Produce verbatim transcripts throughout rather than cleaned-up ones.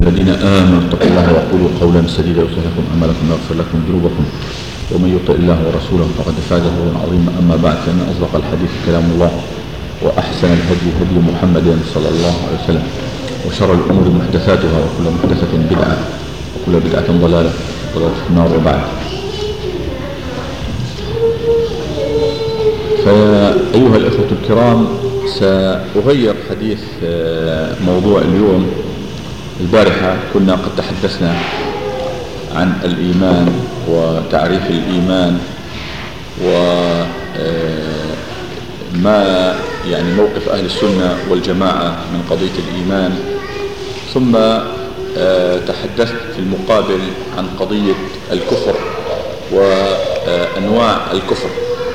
الذين آمنوا اتقوا الله وقولوا قولا سديدا يصلح لكم أعمالكم ويغفر لكم ذنوبكم ومن يطع الله ورسوله فقد فاز فوزا عظيما. أما بعد، فإن أصدق الحديث كلام الله وأحسن الهدي هدي محمد صلى الله عليه وسلم وشر الأمور محدثاتها وكل محدثة بدعة وكل بدعة ضلالة وضلالة في النار. وبعد، فأيها الإخوة الكرام، سأغير حديث موضوع اليوم. البارحة كنا قد تحدثنا عن الإيمان وتعريف الإيمان وما يعني موقف أهل السنة والجماعة من قضية الإيمان، ثم تحدثت في المقابل عن قضية الكفر وأنواع الكفر.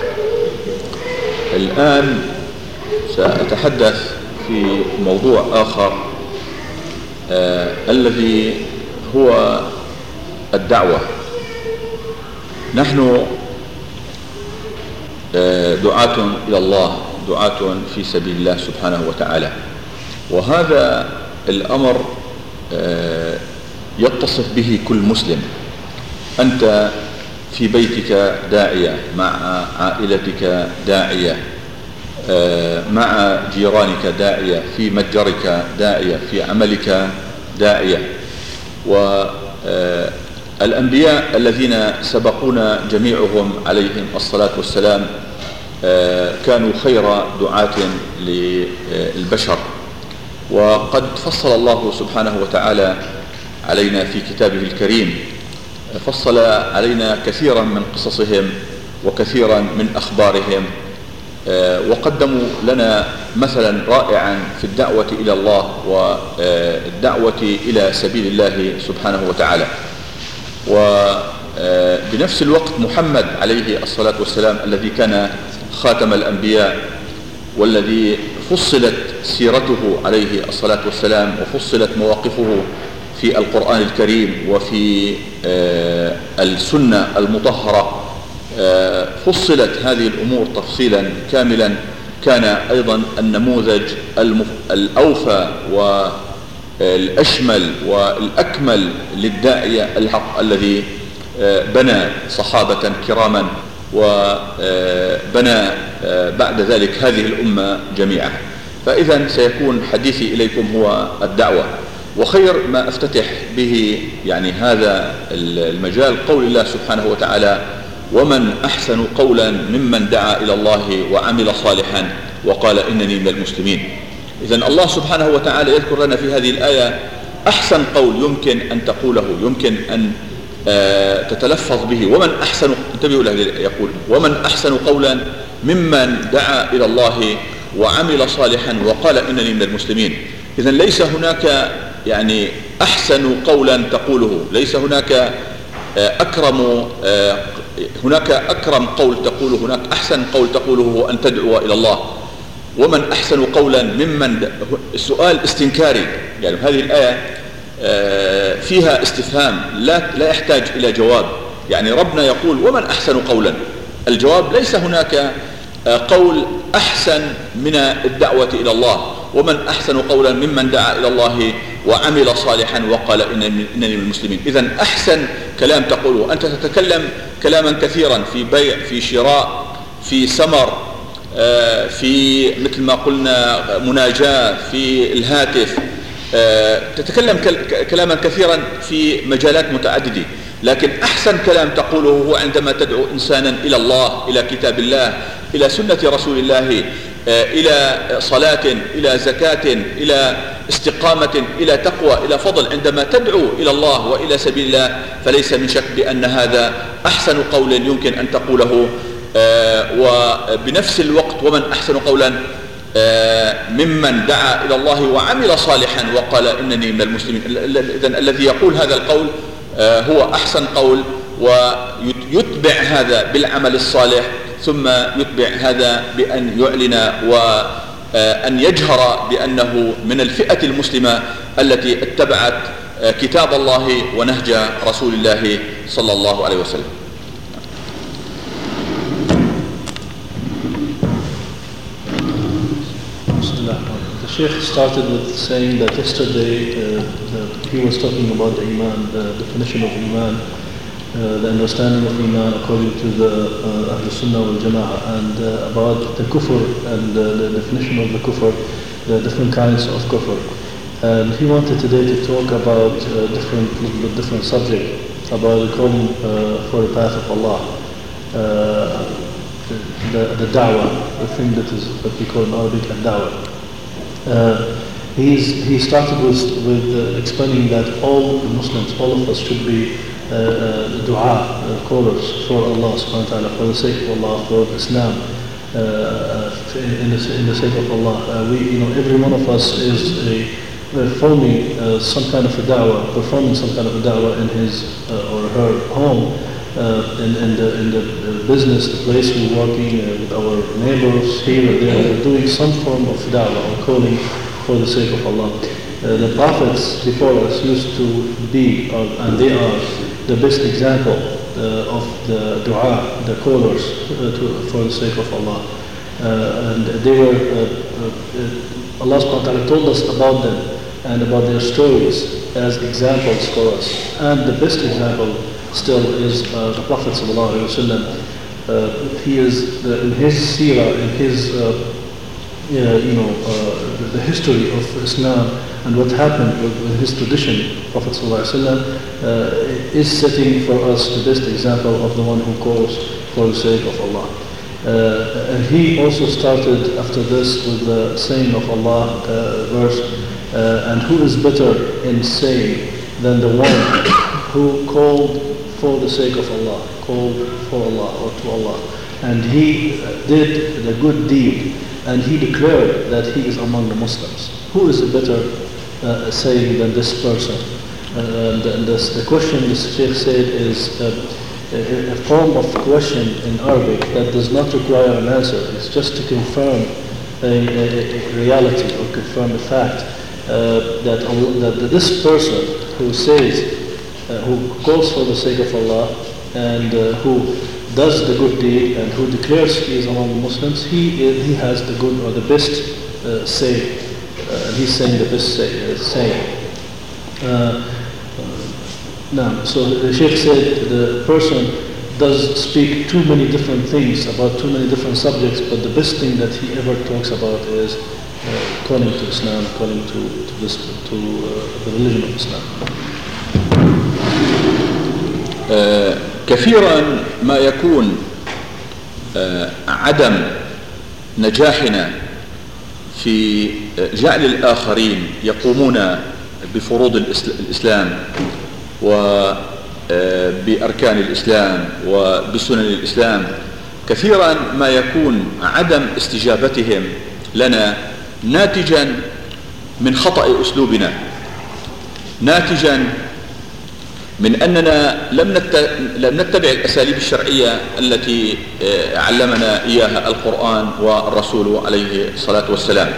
الآن سأتحدث في موضوع آخر آه الذي هو الدعوة. نحن آه دعاة إلى الله، دعاة في سبيل الله سبحانه وتعالى، وهذا الأمر آه يتصف به كل مسلم. أنت في بيتك داعية، مع عائلتك داعية، مع جيرانك داعية، في متجرك داعية، في عملك داعية. والأنبياء الذين سبقونا جميعهم عليهم الصلاة والسلام كانوا خير دعاة للبشر، وقد فصل الله سبحانه وتعالى علينا في كتابه الكريم، فصل علينا كثيرا من قصصهم وكثيرا من أخبارهم، وقدموا لنا مثلا رائعا في الدعوة إلى الله والدعوة إلى سبيل الله سبحانه وتعالى. وبنفس الوقت محمد عليه الصلاة والسلام الذي كان خاتم الأنبياء، والذي فصلت سيرته عليه الصلاة والسلام وفصلت مواقفه في القرآن الكريم وفي السنة المطهرة، فصلت هذه الأمور تفصيلا كاملا. كان أيضا النموذج الأوفى والأشمل والأكمل للداعية الحق الذي بنى صحابة كراما وبنى بعد ذلك هذه الأمة جميعا. فإذا سيكون حديثي إليكم هو الدعوة، وخير ما أفتتح به يعني هذا المجال قول الله سبحانه وتعالى: ومن أحسن قولا ممن دعا إلى الله وعمل صالحا وقال إنني من المسلمين. إذن الله سبحانه وتعالى يذكر لنا في هذه الآية أحسن قول يمكن أن تقوله، يمكن أن تتلفظ به. ومن أحسن، انتبهوا له، يقول ومن أحسن قولا ممن دعا إلى الله وعمل صالحا وقال إنني من المسلمين. إذن ليس هناك يعني أحسن قولا تقوله، ليس هناك أكرم هناك أكرم قول تقوله، هناك أحسن قول تقوله هو أن تدعو إلى الله. ومن أحسن قولا ممن، السؤال استنكاري، يعني هذه الآية فيها استفهام لا لا يحتاج إلى جواب. يعني ربنا يقول ومن أحسن قولا، الجواب ليس هناك قول أحسن من الدعوة إلى الله. ومن أحسن قولا ممن دعا إلى الله وعمل صالحا وقال إنني من المسلمين. إذن أحسن كلام تقوله. أنت تتكلم كلاما كثيرا في بيع، في شراء، في سمر، في مثل ما قلنا مناجاة، في الهاتف، تتكلم كلاما كثيرا في مجالات متعددة، لكن أحسن كلام تقوله هو عندما تدعو إنسانا إلى الله، إلى كتاب الله، إلى سنة رسول الله، إلى صلاة، إلى زكاة، إلى استقامة، إلى تقوى، إلى فضل. عندما تدعو إلى الله وإلى سبيل الله فليس من شك بأن هذا أحسن قول يمكن أن تقوله. وبنفس الوقت ومن أحسن قولا ممن دعا إلى الله وعمل صالحا وقال إنني من المسلمين. إذن الذي يقول هذا القول هو أحسن قول، ويتبع هذا بالعمل الصالح، ثم يتبع هذا بأن يعلن وأن يجهر بأنه من الفئة المسلمة التي اتبعت كتاب الله ونهج رسول الله صلى الله عليه وسلم. Sheikh started with saying that yesterday uh, the, he was talking about the Iman, the definition of Iman, uh, the understanding of Iman according to the uh, Ahl Sunnah wal Jama'ah, and uh, about the Kufr and uh, the definition of the Kufr, the different kinds of Kufr. And he wanted today to talk about uh, different different subject, about calling uh, for the path of Allah, uh, the, the da'wah, the thing that is what we call in Arabic ad-da'wah. Uh, he's, he started with, with uh, explaining that all the Muslims, all of us should be uh, uh, dua, uh, callers for Allah subhanahu wa ta'ala, for the sake of Allah, for Islam, uh, in, the, in the sake of Allah. Uh, we, you know, every one of us is a, performing uh, some kind of a da'wah, performing some kind of a da'wah in his uh, or her home, uh, in, in, the, in the business, the place we're working, uh, with our neighbors here and there. We're doing some form of da'wah or calling for the sake of Allah. Uh, the prophets before us used to be, or, and they are, the best example uh, of the dua, the callers uh, to, for the sake of Allah. Uh, and they were, uh, uh, Allah subhanahu wa ta'ala told us about them and about their stories as examples for us. And the best example still is uh, the Prophet sallallahu alaihi wasallam. Uh, he is, the, in his seerah, in his, uh, yeah, you know, uh, the, the history of Islam and what happened with, with his tradition, Prophet sallallahu alaihi wasallam uh, is setting for us the best example of the one who calls for the sake of Allah. Uh, and he also started after this with the saying of Allah uh, verse, uh, and who is better in saying than the one who called for the sake of Allah, called for Allah or to Allah, and he did the good deed, and he declared that he is among the Muslims. Who is a better uh, saying than this person? Uh, and and this, the question the Shaykh said is uh, a form of question in Arabic that does not require an answer. It's just to confirm a, a, a reality or confirm a fact uh, that, that this person who says, uh, who calls for the sake of Allah and uh, who does the good deed and who declares he is among the Muslims, he he has the good or the best uh, say. Uh, he's saying the best say, uh, saying. Uh, Now, so the Shaykh said the person does speak too many different things about too many different subjects, but the best thing that he ever talks about is uh, calling to Islam, calling to to, this, to uh, the religion of Islam. uh, كثيرا ما يكون uh, عدم نجاحنا في جعل الآخرين يقومون بفروض الإسلام وبأركان الإسلام وبسنن الإسلام، كثيرا ما يكون عدم استجابتهم لنا ناتجا من خطأ أسلوبنا، ناتجا من أننا لم لم نتبع الأساليب الشرعية التي علمنا إياها القرآن والرسول عليه الصلاة والسلام.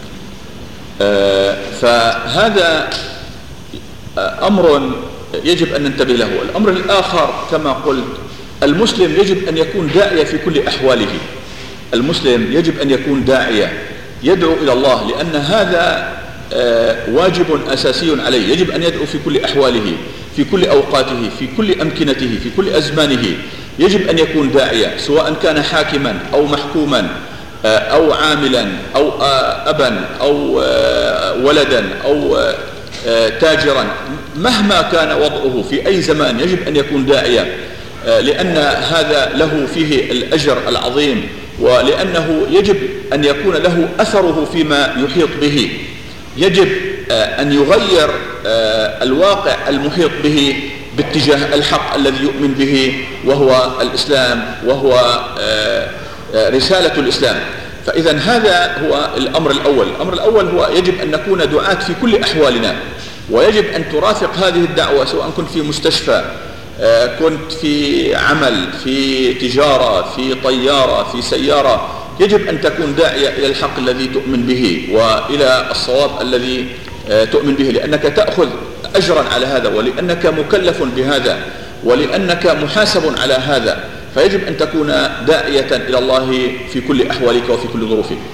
فهذا أمر يجب أن ننتبه له. الأمر الآخر كما قلت، المسلم يجب أن يكون داعية في كل أحواله. المسلم يجب أن يكون داعية يدعو إلى الله، لأن هذا واجب أساسي عليه. يجب أن يدعو في كل أحواله، في كل أوقاته، في كل أمكنته، في كل أزمانه. يجب أن يكون داعية، سواء كان حاكما أو محكوما أو عاملا أو أبا أو ولدا أو تاجرا، مهما كان وضعه في أي زمان يجب أن يكون داعية، لأن هذا له فيه الأجر العظيم، ولأنه يجب أن يكون له أثره فيما يحيط به. يجب أن يغير الواقع المحيط به باتجاه الحق الذي يؤمن به، وهو الإسلام، وهو رسالة الإسلام. فإذا هذا هو الأمر الأول. الأمر الأول هو يجب أن نكون دعاة في كل أحوالنا، ويجب أن ترافق هذه الدعوة، سواء كنت في مستشفى، كنت في عمل، في تجارة، في طيارة، في سيارة. يجب أن تكون داعية إلى الحق الذي تؤمن به وإلى الصواب الذي تؤمن به، لأنك تأخذ أجرا على هذا، ولأنك مكلف بهذا، ولأنك محاسب على هذا. فيجب أن تكون داعية إلى الله في كل أحوالك وفي كل ظروفك.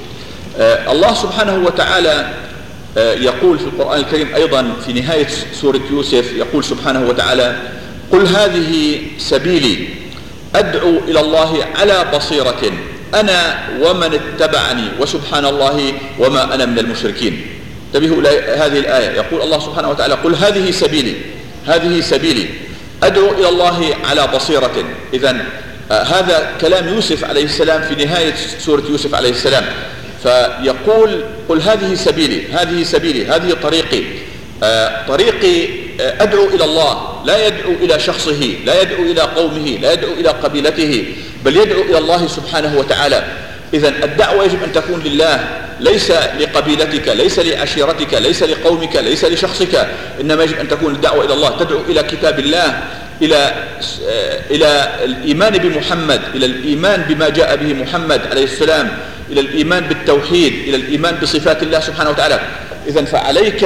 الله سبحانه وتعالى يقول في القرآن الكريم أيضا في نهاية سورة يوسف، يقول سبحانه وتعالى: قل هذه سبيلي أدعو إلى الله على بصيرة أنا ومن اتبعني وسبحان الله وما أنا من المشركين. انتبهوا هذه الآية، يقول الله سبحانه وتعالى: قل هذه سبيلي، هذه سبيلي أدعو إلى الله على بصيرة. إذن آه هذا كلام يوسف عليه السلام في نهاية سورة يوسف عليه السلام، فيقول: قل هذه سبيلي، هذه سبيلي، هذه طريقي، آه طريقي آه أدعو إلى الله، لا يدعو إلى شخصه، لا يدعو إلى قومه، لا يدعو إلى قبيلته، بل يدعو إلى الله سبحانه وتعالى. إذن الدعوة يجب أن تكون لله، ليس لقبيلتك، ليس لعشيرتك، ليس لقومك، ليس لشخصك، إنما يجب أن تكون الدعوة إلى الله، تدعو إلى كتاب الله، إلى إلى الإيمان بمحمد، إلى الإيمان بما جاء به محمد عليه السلام، إلى الإيمان بالتوحيد، إلى الإيمان بصفات الله سبحانه وتعالى. إذن فعليك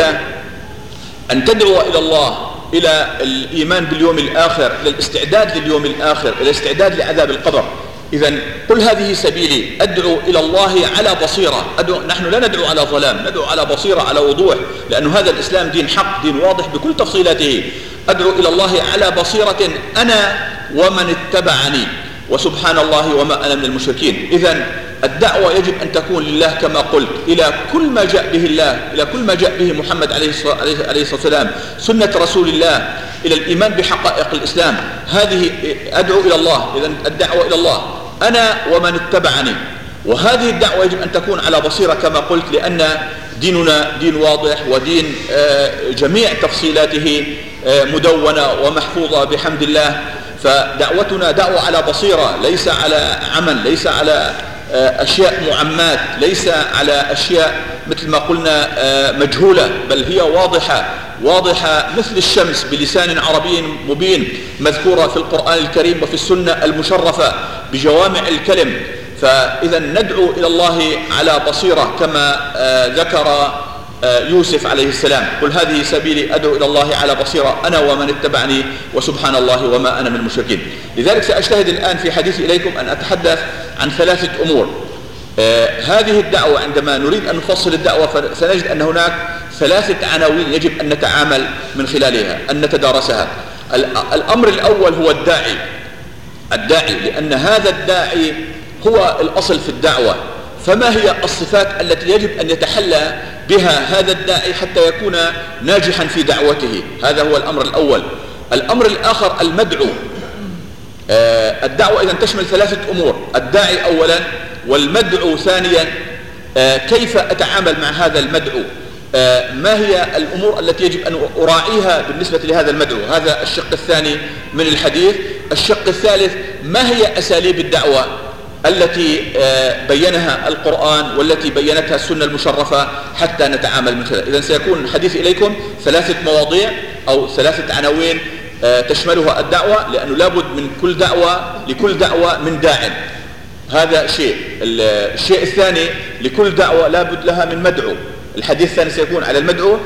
أن تدعو إلى الله، إلى الإيمان باليوم الآخر، إلى الاستعداد لليوم الآخر، إلى الاستعداد لعذاب القبر. إذن قل هذه سبيلي أدعو إلى الله على بصيرة. أدعو، نحن لا ندعو على ظلام، ندعو على بصيرة، على وضوح، لأن هذا الإسلام دين حق، دين واضح بكل تفصيلاته. أدعو إلى الله على بصيرة أنا ومن اتبعني وسبحان الله وما أنا من المشركين. إذن الدعوة يجب أن تكون لله كما قلت، إلى كل ما جاء به الله، إلى كل ما جاء به محمد عليه الصلاة والسلام، سنة رسول الله، إلى الإيمان بحقائق الإسلام. هذه أدعو إلى الله. إذن الدعوة إلى الله أنا ومن اتبعني، وهذه الدعوة يجب أن تكون على بصيرة كما قلت، لأن ديننا دين واضح، ودين جميع تفصيلاته مدونة ومحفوظة بحمد الله. فدعوتنا دعوة على بصيرة، ليس على عمل، ليس على أشياء معمات، ليس على أشياء مثل ما قلنا مجهولة، بل هي واضحة واضحة مثل الشمس بلسان عربي مبين، مذكورة في القرآن الكريم وفي السنة المشرفة بجوامع الكلم. فإذا ندعو إلى الله على بصيرة كما ذكر يوسف عليه السلام: قل هذه سبيلي أدعو إلى الله على بصيرة أنا ومن اتبعني وسبحان الله وما أنا من المشركين. لذلك سأجتهد الآن في حديثي إليكم أن أتحدث عن ثلاثة أمور. آه هذه الدعوة، عندما نريد أن نفصل الدعوة سنجد أن هناك ثلاثة عناوين يجب أن نتعامل من خلالها، أن نتدارسها. الأمر الأول هو الداعي، الداعي لأن هذا الداعي هو الأصل في الدعوة. فما هي الصفات التي يجب أن يتحلى بها هذا الداعي حتى يكون ناجحا في دعوته؟ هذا هو الأمر الأول. الأمر الآخر المدعو. آه الدعوة إذن تشمل ثلاثة أمور: الداعي أولا، والمدعو ثانيا. آه كيف أتعامل مع هذا المدعو؟ آه ما هي الأمور التي يجب أن أراعيها بالنسبة لهذا المدعو؟ هذا الشق الثاني من الحديث. الشق الثالث: ما هي أساليب الدعوة التي بينها القرآن والتي بينتها السنة المشرفة حتى نتعامل من خلالها. إذن سيكون الحديث إليكم ثلاثة مواضيع أو ثلاثة عناوين تشملها الدعوة، لأنه لابد من كل دعوة، لكل دعوة من داع. هذا شيء. الشيء الثاني: لكل دعوة لابد لها من مدعو. الحديث الثاني سيكون على المدعو.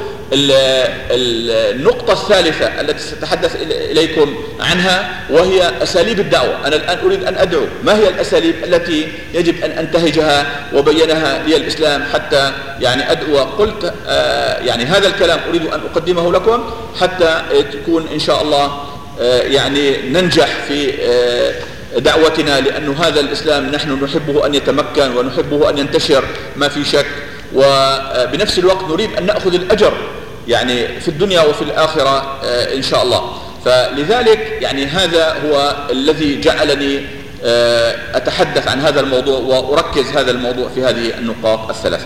النقطة الثالثة التي سأتحدث إليكم عنها وهي أساليب الدعوة. أنا الآن أريد أن أدعو، ما هي الأساليب التي يجب أن أنتهجها وبينها لي الإسلام حتى يعني أدعو؟ قلت آه يعني هذا الكلام أريد أن أقدمه لكم حتى تكون إن شاء الله آه يعني ننجح في آه دعوتنا، لأن هذا الإسلام نحن نحبه أن يتمكن ونحبه أن ينتشر ما في شك، وبنفس الوقت نريد أن نأخذ الأجر يعني في الدنيا وفي الآخرة إن شاء الله. فلذلك يعني هذا هو الذي جعلني أتحدث عن هذا الموضوع وأركز هذا الموضوع في هذه النقاط الثلاثة.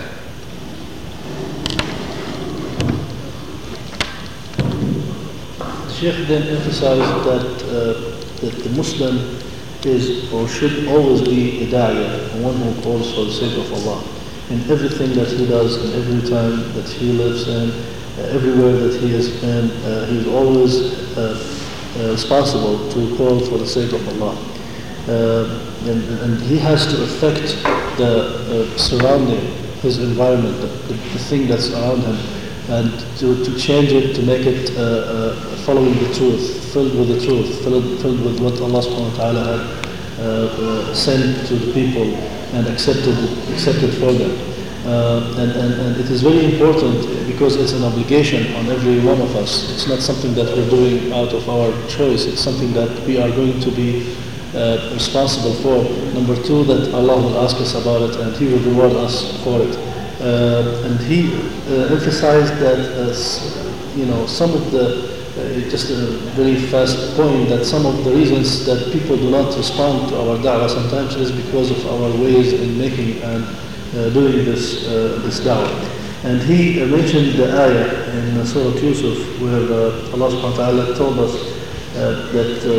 The Sheikh then emphasized that, uh, that the Muslim is or should always be a da'iyah, one who calls for the sake of Allah, in everything that he does, in every time that he lives in, uh, everywhere that he is in, uh, he is always uh, uh, responsible to call for the sake of Allah. Uh, and, and he has to affect the uh, surrounding, his environment, the, the, the thing that's around him, and to, to change it, to make it uh, uh, following the truth, filled with the truth, filled, filled with what Allah subhanahu wa ta'ala had uh, uh, sent to the people and accepted accepted for them. Uh, and, and, and it is very important because it's an obligation on every one of us. It's not something that we're doing out of our choice. It's something that we are going to be uh, responsible for. Number two, that Allah will ask us about it and He will reward us for it. Uh, and He uh, emphasized that, uh, you know, some of the, uh, just a very fast point, that some of the reasons that people do not respond to our da'wah sometimes is because of our ways in making and Uh, doing this uh, this da'wah. And he uh, mentioned the ayah in uh, Surah Yusuf where uh, Allah subhanahu wa ta'ala told us uh, that uh,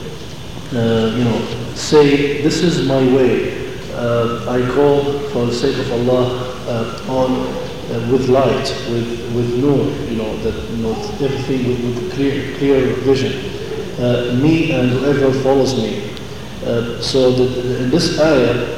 uh, you know, say, this is my way, uh, I call for the sake of Allah uh, on uh, with light, with with nur, you know, that, you know, everything with, with clear clear vision, uh, me and whoever follows me. Uh, so that in this ayah,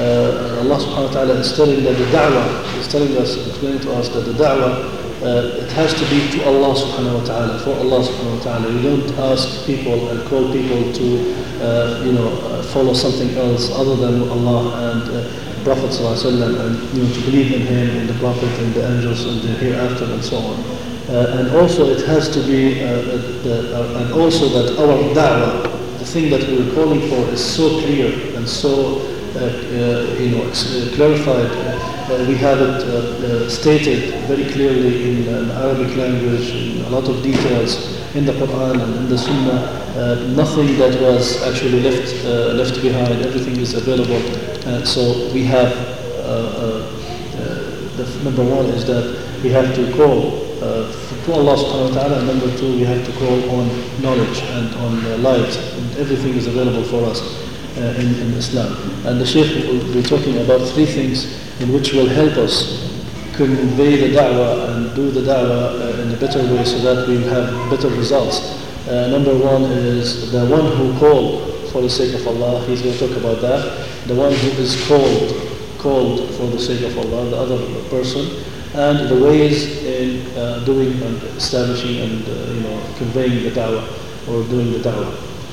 Uh, Allah subhanahu wa ta'ala is telling that the da'wah, is telling us, explaining to us that the da'wah, uh, it has to be to Allah subhanahu wa ta'ala, for Allah subhanahu wa ta'ala. You don't ask people and call people to, uh, you know, uh, follow something else other than Allah and uh, Prophet sallallahu alaihi wasallam, and, you know, to believe in Him, in the Prophet, in the angels, and the hereafter, and so on. Uh, and also it has to be, uh, the, uh, and also that our da'wah, the thing that we're calling for, is so clear and so Uh, uh, you know, uh, clarified. Uh, we have it uh, uh, stated very clearly in uh, Arabic language, in a lot of details in the Quran and in the Sunnah. Uh, nothing that was actually left uh, left behind. Everything is available. Uh, so we have uh, uh, uh, the number one is that we have to call uh, to Allah subhanahu wa ta'ala, and number two, we have to call on knowledge and on uh, light, and everything is available for us. Uh, in, in Islam. And the Shaykh will be talking about three things in which will help us convey the da'wah and do the da'wah uh, in a better way so that we have better results. Uh, number one is the one who called for the sake of Allah. He's going to talk about that. The one who is called, called for the sake of Allah, the other person, and the ways in uh, doing and establishing and uh, you know, conveying the da'wah or doing the da'wah.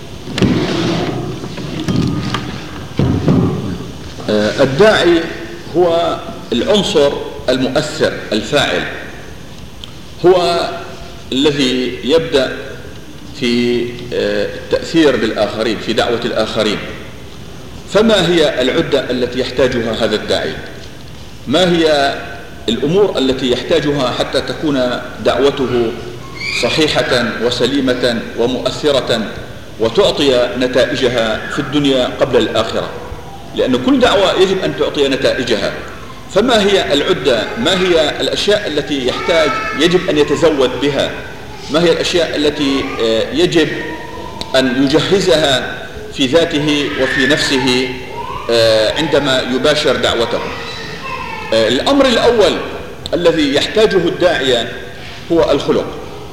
الداعي هو العنصر المؤثر الفاعل، هو الذي يبدأ في التأثير بالآخرين، في دعوة الآخرين. فما هي العدة التي يحتاجها هذا الداعي؟ ما هي الأمور التي يحتاجها حتى تكون دعوته صحيحة وسليمة ومؤثرة وتعطي نتائجها في الدنيا قبل الآخرة؟ لأن كل دعوة يجب أن تعطي نتائجها. فما هي العدة؟ ما هي الأشياء التي يحتاج يجب أن يتزود بها؟ ما هي الأشياء التي يجب أن يجهزها في ذاته وفي نفسه عندما يباشر دعوته؟ الأمر الأول الذي يحتاجه الداعية هو الخلق.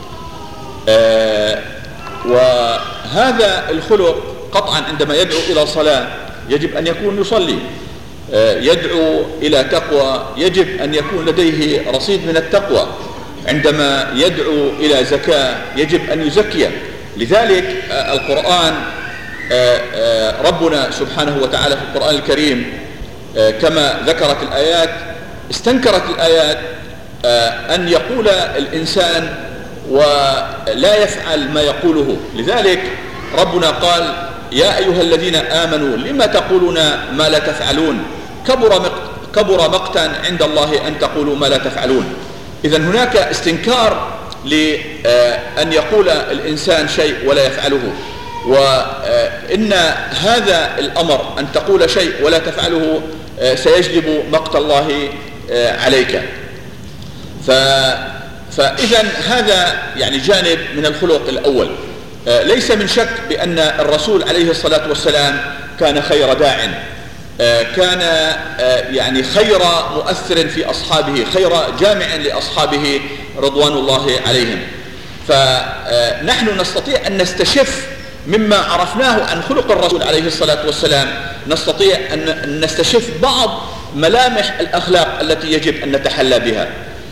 وهذا الخلق قطعا عندما يدعو إلى صلاة يجب أن يكون يصلي، يدعو إلى تقوى يجب أن يكون لديه رصيد من التقوى، عندما يدعو إلى زكاة يجب أن يزكي. لذلك القرآن ربنا سبحانه وتعالى في القرآن الكريم كما ذكرت الآيات استنكرت الآيات أن يقول الإنسان ولا يفعل ما يقوله. لذلك ربنا قال يا أيها الذين آمنوا لما تقولون ما لا تفعلون كبر كبر مقتا عند الله أن تقولوا ما لا تفعلون. إذن هناك استنكار لأن يقول الإنسان شيء ولا يفعله، وإن هذا الأمر أن تقول شيء ولا تفعله سيجلب مقت الله عليك. فإذا هذا يعني جانب من الخلق الأول. ليس من شك بأن الرسول عليه الصلاة والسلام كان خير داع، كان يعني خير مؤثر في أصحابه، خير جامع لأصحابه رضوان الله عليهم. فنحن نستطيع أن نستشف مما عرفناه عن خلق الرسول عليه الصلاة والسلام، نستطيع أن نستشف بعض ملامح الأخلاق التي يجب أن نتحلى بها.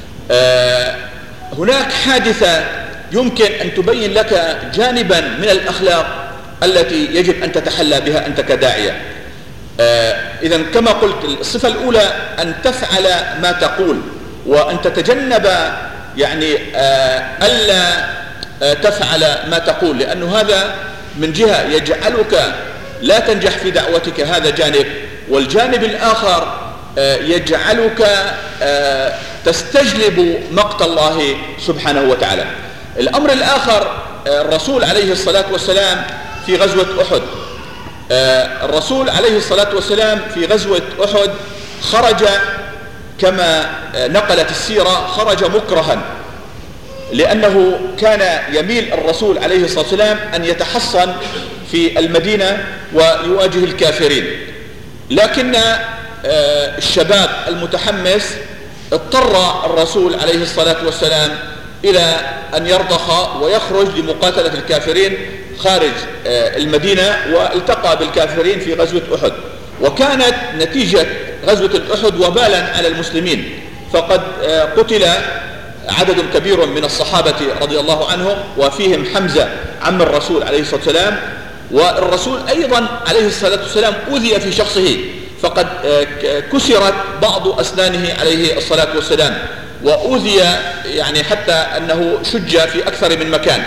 هناك حادثة يمكن أن تبين لك جانبا من الأخلاق التي يجب أن تتحلى بها أنت كداعية. إذن كما قلت الصفة الأولى أن تفعل ما تقول، وأن تتجنب يعني ألا تفعل ما تقول، لأنه هذا من جهة يجعلك لا تنجح في دعوتك، هذا جانب، والجانب الآخر يجعلك تستجلب مقت الله سبحانه وتعالى. الأمر الآخر، الرسول عليه الصلاة والسلام في غزوة أحد الرسول عليه الصلاة والسلام في غزوة أحد خرج كما نقلت السيرة، خرج مكرها، لأنه كان يميل الرسول عليه الصلاة والسلام أن يتحصن في المدينة ويواجه الكافرين، لكن الشباب المتحمس اضطر الرسول عليه الصلاة والسلام إلى أن يرضخ ويخرج لمقاتلة الكافرين خارج المدينة، والتقى بالكافرين في غزوة أحد، وكانت نتيجة غزوة أحد وبالا على المسلمين، فقد قتل عدد كبير من الصحابة رضي الله عنهم، وفيهم حمزة عم الرسول عليه الصلاة والسلام، والرسول أيضا عليه الصلاة والسلام أوذي في شخصه، فقد كسرت بعض أسنانه عليه الصلاة والسلام، وأوذي يعني حتى أنه شج في أكثر من مكان،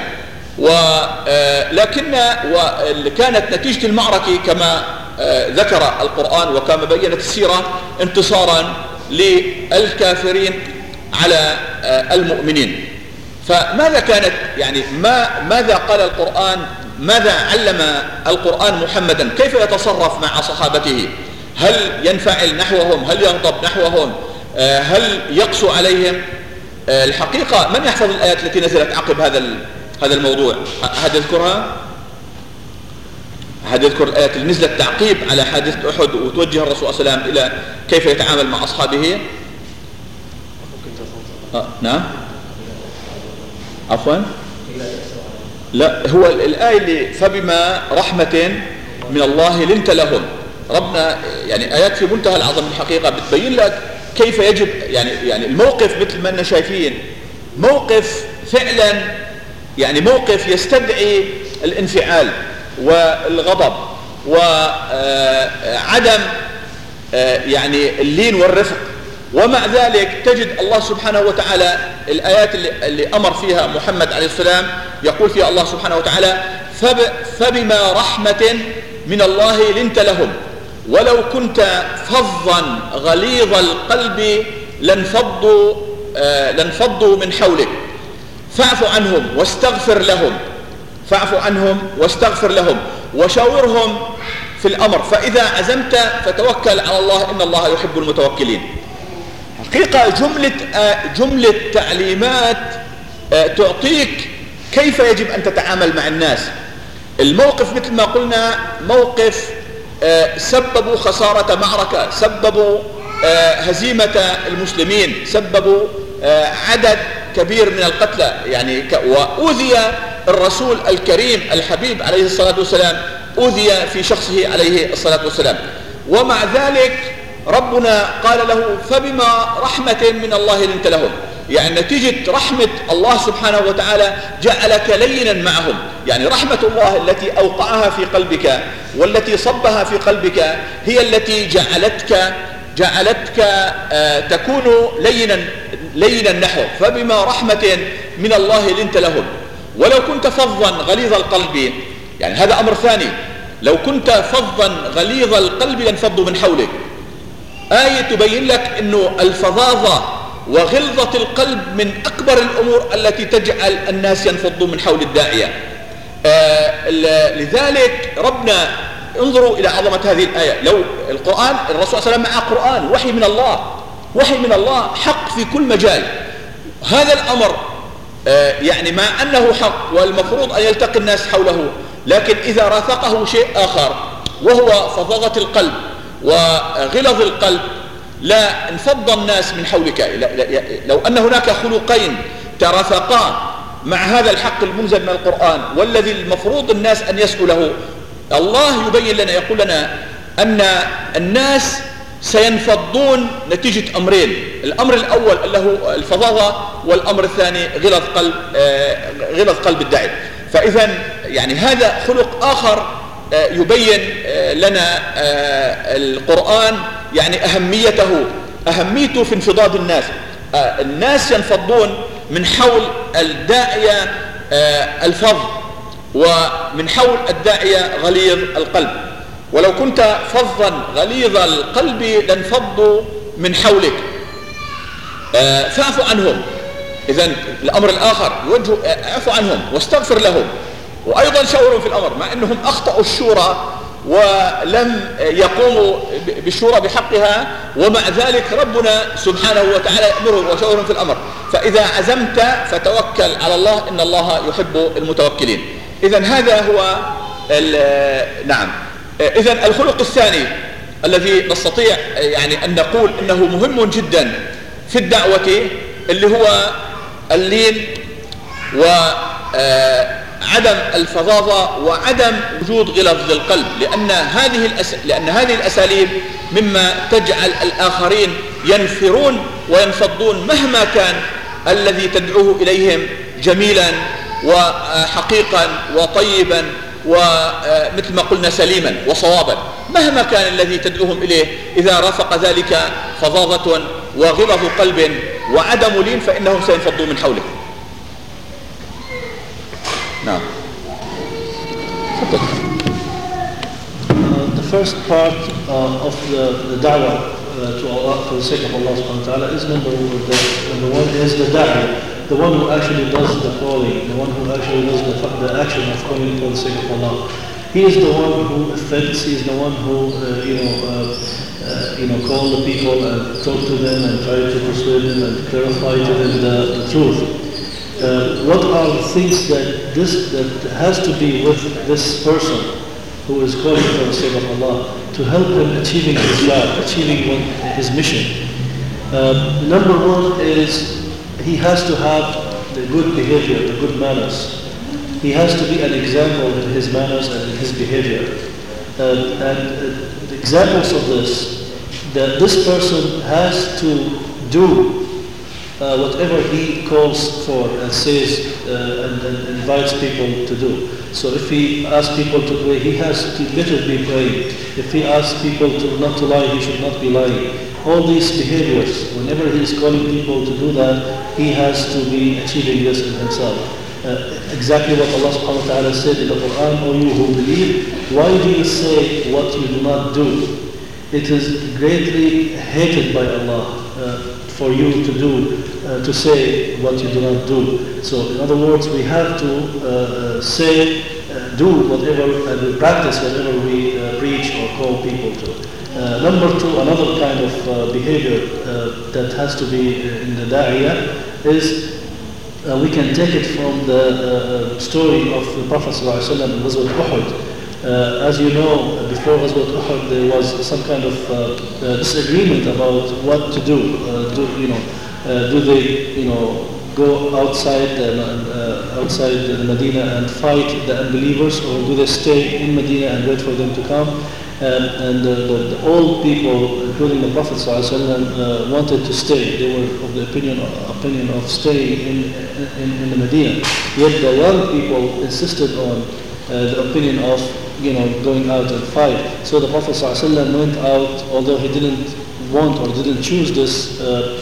ولكن وكانت نتيجة المعركة كما ذكر القرآن وكما بيّنت السيرة انتصارا للكافرين على المؤمنين. فماذا كانت يعني ما ماذا قال القرآن، ماذا علم القرآن محمدا، كيف يتصرف مع صحابته، هل ينفعل نحوهم، هل يغضب نحوهم، هل يقسو عليهم؟ الحقيقة من يحفظ الآيات التي نزلت عقب هذا هذا الموضوع؟ أحد يذكرها؟ أحد يذكر الآيات اللي نزلت تعقيب على حادثة أحد وتوجه الرسول صلى الله عليه وسلم إلى كيف يتعامل مع أصحابه؟ آه نعم عفوا لا، هو الآية اللي فبما رحمة من الله لنت لهم. ربنا يعني آيات في منتهى العظم الحقيقة، بتبين لك كيف يجب يعني يعني الموقف مثل ما أننا شايفين، موقف فعلا يعني موقف يستدعي الانفعال والغضب وعدم يعني اللين والرفق، ومع ذلك تجد الله سبحانه وتعالى الآيات اللي, اللي أمر فيها محمد عليه السلام يقول فيها الله سبحانه وتعالى فب فبما رحمة من الله لنت لهم ولو كنت فظا غليظ القلب لانفضوا آه لانفضوا من حولك فاعف عنهم واستغفر لهم فاعف عنهم واستغفر لهم وشاورهم في الأمر فإذا عزمت فتوكل على الله إن الله يحب المتوكلين. حقيقة جملة آه جملة تعليمات آه تعطيك كيف يجب أن تتعامل مع الناس. الموقف مثل ما قلنا موقف آه سببوا خسارة معركة، سببوا آه هزيمة المسلمين، سببوا آه عدد كبير من القتلى يعني وأوذي الرسول الكريم الحبيب عليه الصلاة والسلام، أوذي في شخصه عليه الصلاة والسلام، ومع ذلك ربنا قال له فبما رحمة من الله لنت لهم، يعني نتيجة رحمة الله سبحانه وتعالى جعلك لينا معهم. يعني رحمة الله التي أوقعها في قلبك والتي صبها في قلبك هي التي جعلتك جعلتك آه تكون لينا لينا نحوه. فبما رحمة من الله لنت لهم ولو كنت فظا غليظ القلب، يعني هذا أمر ثاني، لو كنت فظا غليظ القلب لانفضوا من حولك. آية تبين لك أنه الفظاظة وغلظة القلب من أكبر الأمور التي تجعل الناس ينفضوا من حول الداعية. آه لذلك ربنا انظروا إلى عظمة هذه الآية. لو القرآن الرسول صلى الله عليه وسلم معه قرآن وحي من الله، وحي من الله حق في كل مجال. هذا الأمر آه يعني مع أنه حق والمفروض أن يلتقي الناس حوله، لكن إذا رافقه شيء آخر وهو فظاظة القلب وغلظ القلب لا انفض الناس من حولك. لو أن هناك خلقين ترافقا مع هذا الحق المنزل من القرآن والذي المفروض الناس أن يسأله، الله يبين لنا يقول لنا أن الناس سينفضون نتيجة أمرين، الأمر الأول اللي هو الفظاظة، والأمر الثاني غلظ قلب آه غلظ قلب الداعي. فإذا يعني هذا خلق آخر يبين لنا القرآن يعني أهميته أهميته في انفضاض الناس. الناس ينفضون من حول الداعية الفظ، ومن حول الداعية غليظ القلب. ولو كنت فظا غليظ القلب لانفضوا من حولك، فاعف عنهم. إذن الأمر الآخر يوجه اعف عنهم واستغفر لهم، وأيضا شاورهم في الأمر، مع أنهم أخطأوا الشورى ولم يقوموا بالشورى بحقها، ومع ذلك ربنا سبحانه وتعالى يأمرهم وشاورهم في الأمر. فإذا عزمت فتوكل على الله، إن الله يحب المتوكلين. إذن هذا هو نعم. إذن الخلق الثاني الذي نستطيع يعني أن نقول إنه مهم جدا في الدعوة اللي هو اللين وعدم الفظاظة وعدم وجود غلظ للقلب، لأن هذه الأس... لأن هذه الأساليب مما تجعل الآخرين ينفرون وينفضون مهما كان الذي تدعوه إليهم جميلا وحقيقا وطيبا ومثل ما قلنا سليما وصوابا. مهما كان الذي تدعوهم إليه، إذا رافق ذلك فظاظة وغلظ قلب وعدم لين فإنهم سينفضون من حولك. نعم. Uh, the first part uh, of the, the da'wah uh, to Allah, for the sake of Allah subhanahu wa ta'ala, is number one. The, number one is the da'wah, the one who actually does the calling, the one who actually does the, the action of calling for the sake of Allah. He is the one who affects. He is the one who uh, you know uh, uh, you know call the people and talk to them and try to persuade them and clarify to them the, the truth. Uh, what are the things that this that has to be with this person who is calling for the sake of Allah to help him achieving his job, achieving one, his mission? Uh, number one is he has to have the good behavior, the good manners. He has to be an example in his manners and in his behavior. Uh, and uh, the examples of this, that this person has to do Uh, whatever he calls for and says uh, and, and invites people to do. So if he asks people to pray, he has to better be praying. If he asks people to not to lie, he should not be lying. All these behaviors, whenever he is calling people to do that, he has to be achieving this in himself. Uh, exactly what Allah subhanahu wa ta'ala said in the Quran, O you who believe, why do you say what you do not do? It is greatly hated by Allah uh, for you to do, uh, to say what you do not do. So in other words, we have to uh, say, uh, do whatever, and we practice whatever we uh, preach or call people to. Uh, number two, another kind of uh, behavior uh, that has to be in the da'iyah is, uh, we can take it from the uh, story of the Prophet ﷺ in Ghazwat Uhud. Uh, as you know, before Ghazwat Uhud, there was some kind of uh, uh, disagreement about what to do. Uh, do you know? Uh, do they, you know, go outside the, uh, outside the Medina and fight the unbelievers, or do they stay in Medina and wait for them to come? Um, and uh, the, the old people, including the Prophet ﷺ, uh, wanted to stay. They were of the opinion opinion of staying in in, in the Medina. Yet the young people insisted on uh, the opinion of, you know, going out and fight. So the Prophet ﷺ went out, although he didn't want or didn't choose this uh,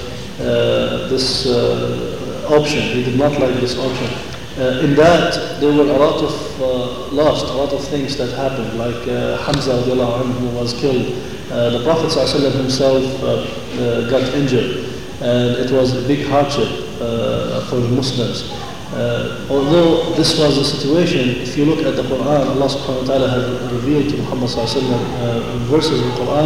uh, this uh, option. He did not like this option. Uh, in that, there were a lot of uh, lost, a lot of things that happened, like uh, Hamza radiallahu anhu, who was killed. Uh, the Prophet ﷺ himself uh, uh, got injured, and it was a big hardship uh, for the Muslims. Uh, although this was the situation, if you look at the Quran, Allah subhanahu wa ta'ala had revealed to Muhammad sallallahu alayhi wa sallam uh, verses in the Quran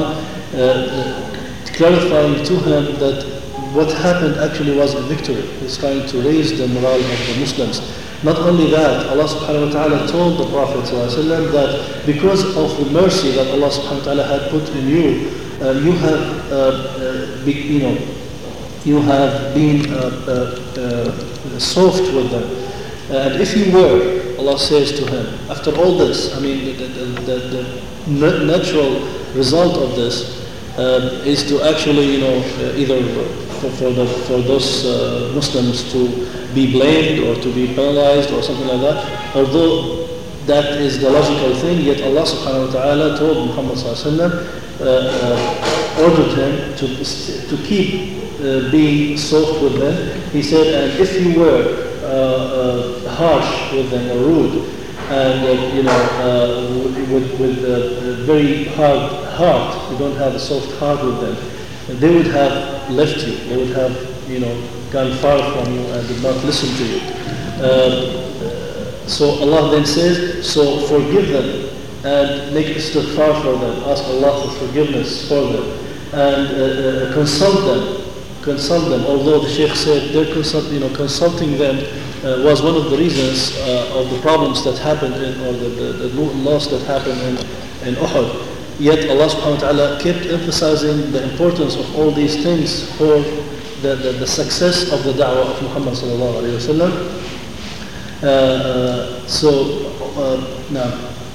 uh, clarifying to him that what happened actually was a victory. He's trying to raise the morale of the Muslims. Not only that, Allah subhanahu wa ta'ala told the Prophet sallallahu alayhi wa sallam that because of the mercy that Allah subhanahu wa ta'ala had put in you, uh, you have uh, uh, be, you know, you have been uh, uh, uh, soft with them. Uh, and if you were, Allah says to him, after all this, I mean, the, the, the, the natural result of this uh, is to actually, you know, uh, either for, for, the, for those uh, Muslims to be blamed or to be penalized or something like that. Although that is the logical thing, yet Allah subhanahu wa ta'ala told Muhammad sallallahu alayhi wa sallam, uh, uh, ordered him to, to keep uh, being soft with them. He said, and if you were uh, uh, harsh with them or rude, and uh, you know, uh, with, with a very hard heart, you don't have a soft heart with them, they would have left you, they would have, you know, gone far from you and did not listen to you. Uh, so Allah then says, so forgive them and make istighfar for them, ask Allah for forgiveness for them, and uh, uh, consult them, consult them. Although the Shaykh said their consult, you know, consulting them uh, was one of the reasons uh, of the problems that happened in, or the, the, the loss that happened in, in Uhud. Yet Allah subhanahu wa ta'ala kept emphasizing the importance of all these things for the, the, the success of the da'wah of Muhammad sallallahu alayhi wa sallam. Uh, uh, so, uh, now,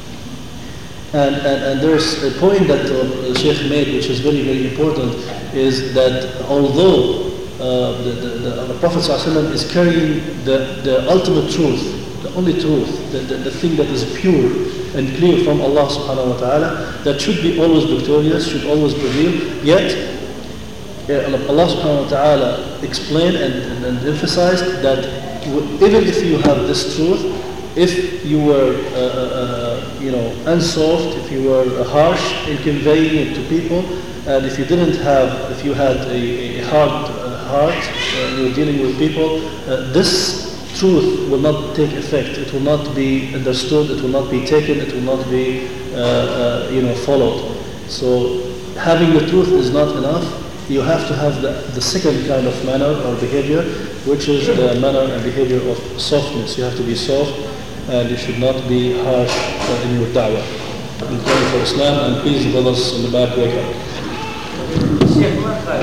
and, and, and there's a point that uh, the Shaykh made, which is very, very important, is that although uh, the, the, the, the Prophet sallallahu alayhi wa sallam is carrying the, the ultimate truth, the only truth, the, the, the thing that is pure and clear from Allah subhanahu wa ta'ala, that should be always victorious, should always prevail, yet Allah subhanahu wa ta'ala explained and, and, and emphasized that even if you have this truth, if you were uh, uh, you know, unsoft, if you were harsh in conveying it to people, and if you didn't have, if you had a, a hard uh, heart and you were dealing with people, uh, this truth will not take effect. It will not be understood. It will not be taken. It will not be uh, uh, you know, followed. So having the truth is not enough. You have to have the, the second kind of manner or behavior, which is the manner and behavior of softness. You have to be soft, and you should not be harsh in your da'wah. We pray for Islam, and please, brothers in the back, wake up. الشيخ ما قال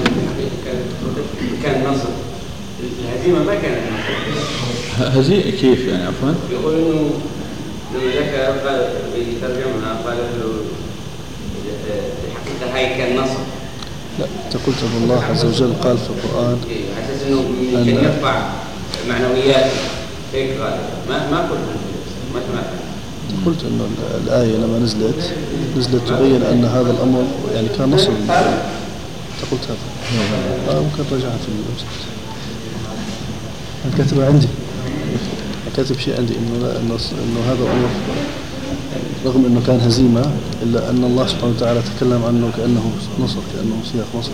كان نصر الهزيمة ما كانت هزيمة كيف يعني عفوا؟ يقول إنه لما ذكر قال بترجمها قال له الحقيقة هاي كان نصر. لا، قلت أن الله عز وجل قال في القرآن حسس إنه يمكن يرفع معنويات هيك قال ما ما قلت ما سمعت. قلت أن الآية لما نزلت نزلت تبين أن هذا الأمر يعني كان نصر. قلت هذا ممكن رجعها في الويبسايت. أنا كاتبها عندي، كاتب شيء عندي إنه لا إنه هذا الأمر رغم أنه كان هزيمة إلا أن الله سبحانه وتعالى تكلم عنه كأنه نصر، كأنه سياق نصر.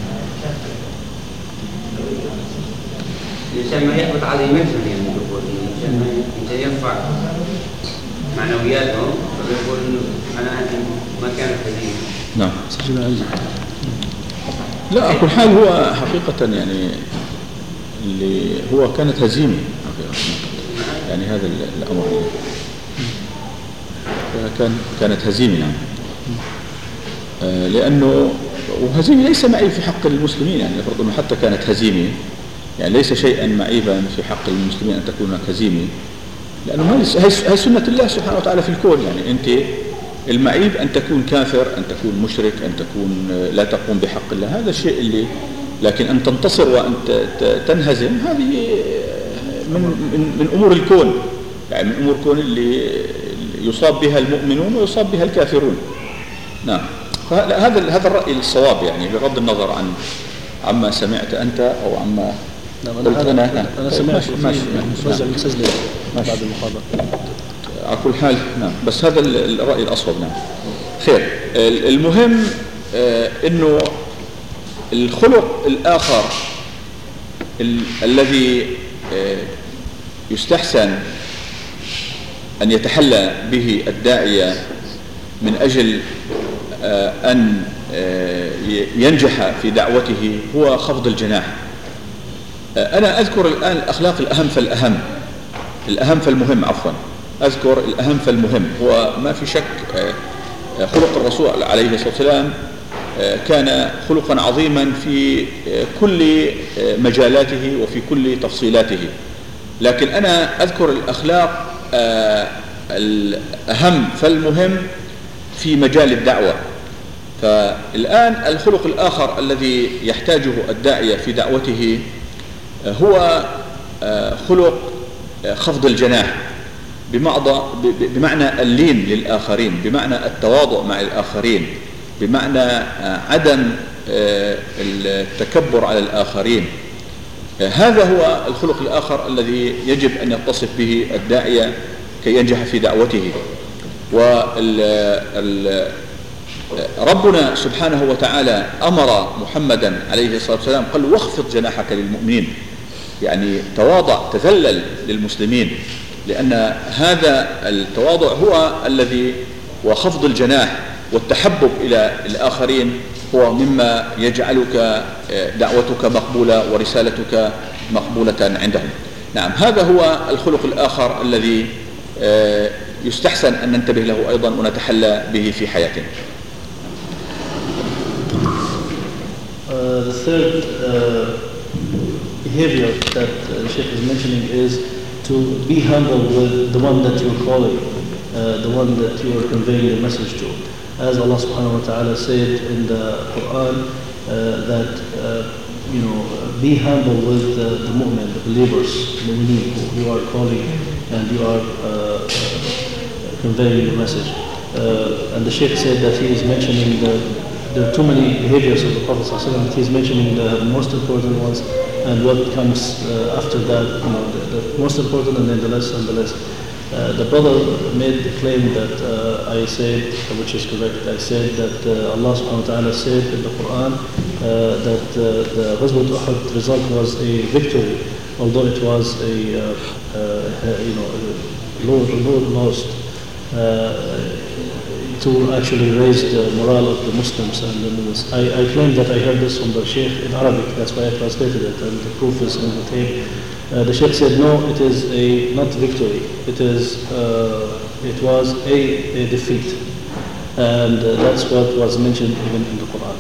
الإنسان ما يحبط عظيمته يعني يقول الإنسان الإنسان يرفع معنوياته ويقول أنا ما كانت هزيمة. نعم. سجل عندي. لا على كل حال هو حقيقة يعني اللي هو كانت هزيمة حقيقة. يعني هذا الأمر كان كانت هزيمة نعم. آه لأنه وهزيمة ليس معيب في حق المسلمين، يعني فرض أنه حتى كانت هزيمة يعني ليس شيئا معيبا في حق المسلمين أن تكون هناك هزيمة، لأنه هي سنة الله سبحانه وتعالى في الكون. يعني أنت المعيب أن تكون كافر، أن تكون مشرك، أن تكون لا تقوم بحق الله، هذا الشيء اللي، لكن أن تنتصر وأن تنهزم هذه من من من أمور الكون، يعني من أمور الكون اللي يصاب بها المؤمنون ويصاب بها الكافرون. نعم. هذا هذا الرأي الصواب يعني بغض النظر عن عما سمعت أنت أو عما قلت أنا. أنا, أنا سمعت ماشي متوزع من سجلة بعد المحاضرة. على كل حال نعم، بس هذا الرأي الأصوب. نعم خير. المهم إنه الخلق الآخر ال الذي يستحسن أن يتحلى به الداعية من أجل أن ينجح في دعوته هو خفض الجناح. أنا أذكر الآن الأخلاق الأهم فالأهم الأهم فالمهم عفوا أذكر الأهم فالمهم. هو ما في شك خلق الرسول عليه الصلاة والسلام كان خلقا عظيما في كل مجالاته وفي كل تفصيلاته، لكن أنا أذكر الأخلاق الأهم فالمهم في مجال الدعوة. فالآن الخلق الآخر الذي يحتاجه الداعية في دعوته هو خلق خفض الجناح. بمعنى اللين للآخرين، بمعنى التواضع مع الآخرين، بمعنى عدم التكبر على الآخرين. هذا هو الخلق الآخر الذي يجب أن يتصف به الداعية كي ينجح في دعوته. وربنا سبحانه وتعالى أمر محمدا عليه الصلاة والسلام قال واخفض جناحك للمؤمنين، يعني تواضع تذلل للمسلمين، لأن هذا التواضع هو الذي وخفض الجناح والتحبب إلى الآخرين هو مما يجعلك دعوتك مقبولة ورسالتك مقبولة عندهم. نعم، هذا هو الخلق الآخر الذي يستحسن أن ننتبه له أيضا ونتحلى به في حياتنا. Uh, the third uh, behavior that uh, the Sheikh is mentioning is to be humble with the one that you're calling, uh, the one that you are conveying the message to. As Allah subhanahu wa ta'ala said in the Quran, uh, that uh, you know, be humble with uh, the mu'min, the believers, mu'mineen, who you are calling and you are uh, uh, conveying the message. Uh, and the Sheikh said that he is mentioning the there are too many behaviors of the Prophet ﷺ, that he is mentioning the most important ones, and what comes uh, after that, you know, the, the most important and then the less and the less. Uh, the brother made the claim that uh, I said, which is correct, I said that uh, Allah subhanahu wa ta'ala said in the Quran uh, that uh, the Ghazwat Uhud result was a victory, although it was a, uh, uh, you know, a low, low lost, uh, to actually raise the morale of the Muslims. And the I, I claim that I heard this from the Sheikh in Arabic, that's why I translated it, and the proof is in the tape. Uh, the Sheikh said, no, it is a not victory, it is uh, it was a, a defeat, and uh, that's what was mentioned even in the Quran.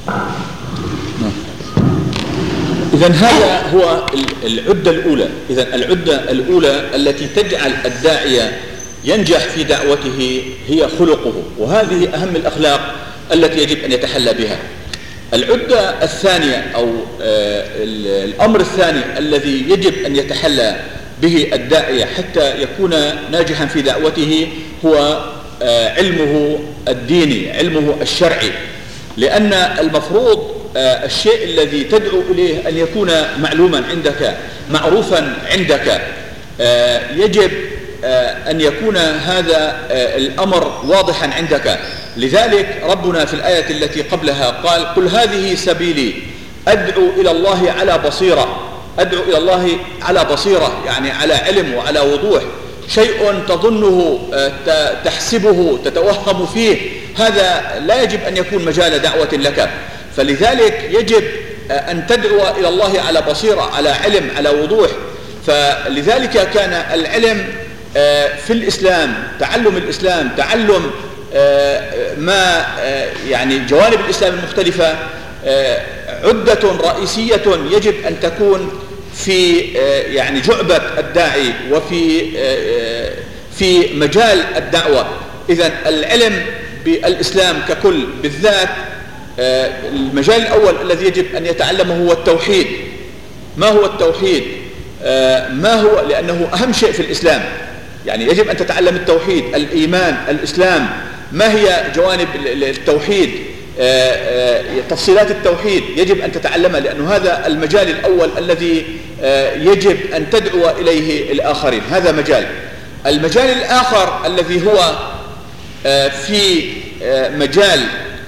إذا هذا هو العدة الأولى. إذا العدة الأولى التي تجعل الداعية ينجح في دعوته هي خلقه، وهذه أهم الأخلاق التي يجب أن يتحلى بها. العدة الثانية أو الأمر الثاني الذي يجب أن يتحلى به الداعية حتى يكون ناجحا في دعوته هو علمه الديني، علمه الشرعي، لأن المفروض الشيء الذي تدعو إليه أن يكون معلوما عندك، معروفا عندك. يجب أن يكون هذا الأمر واضحا عندك. لذلك ربنا في الآية التي قبلها قال قل هذه سبيلي أدعو إلى الله على بصيرة. أدعو إلى الله على بصيرة يعني على علم وعلى وضوح. شيء تظنه تحسبه تتوهم فيه هذا لا يجب أن يكون مجال دعوة لك. فلذلك يجب أن تدعو إلى الله على بصيرة، على علم، على وضوح. فلذلك كان العلم في الإسلام، تعلم الإسلام، تعلم ما يعني جوانب الإسلام المختلفة عدة رئيسية يجب أن تكون في يعني جعبة الداعي وفي في مجال الدعوة. إذن العلم بالإسلام ككل بالذات المجال الأول الذي يجب أن يتعلمه هو التوحيد. ما هو التوحيد؟ ما هو؟ لأنه أهم شيء في الإسلام، يعني يجب أن تتعلم التوحيد، الإيمان، الإسلام. ما هي جوانب التوحيد؟ تفصيلات التوحيد يجب أن تتعلمها، لأن هذا المجال الأول الذي يجب أن تدعو إليه الآخرين. هذا مجال. المجال الآخر الذي هو في مجال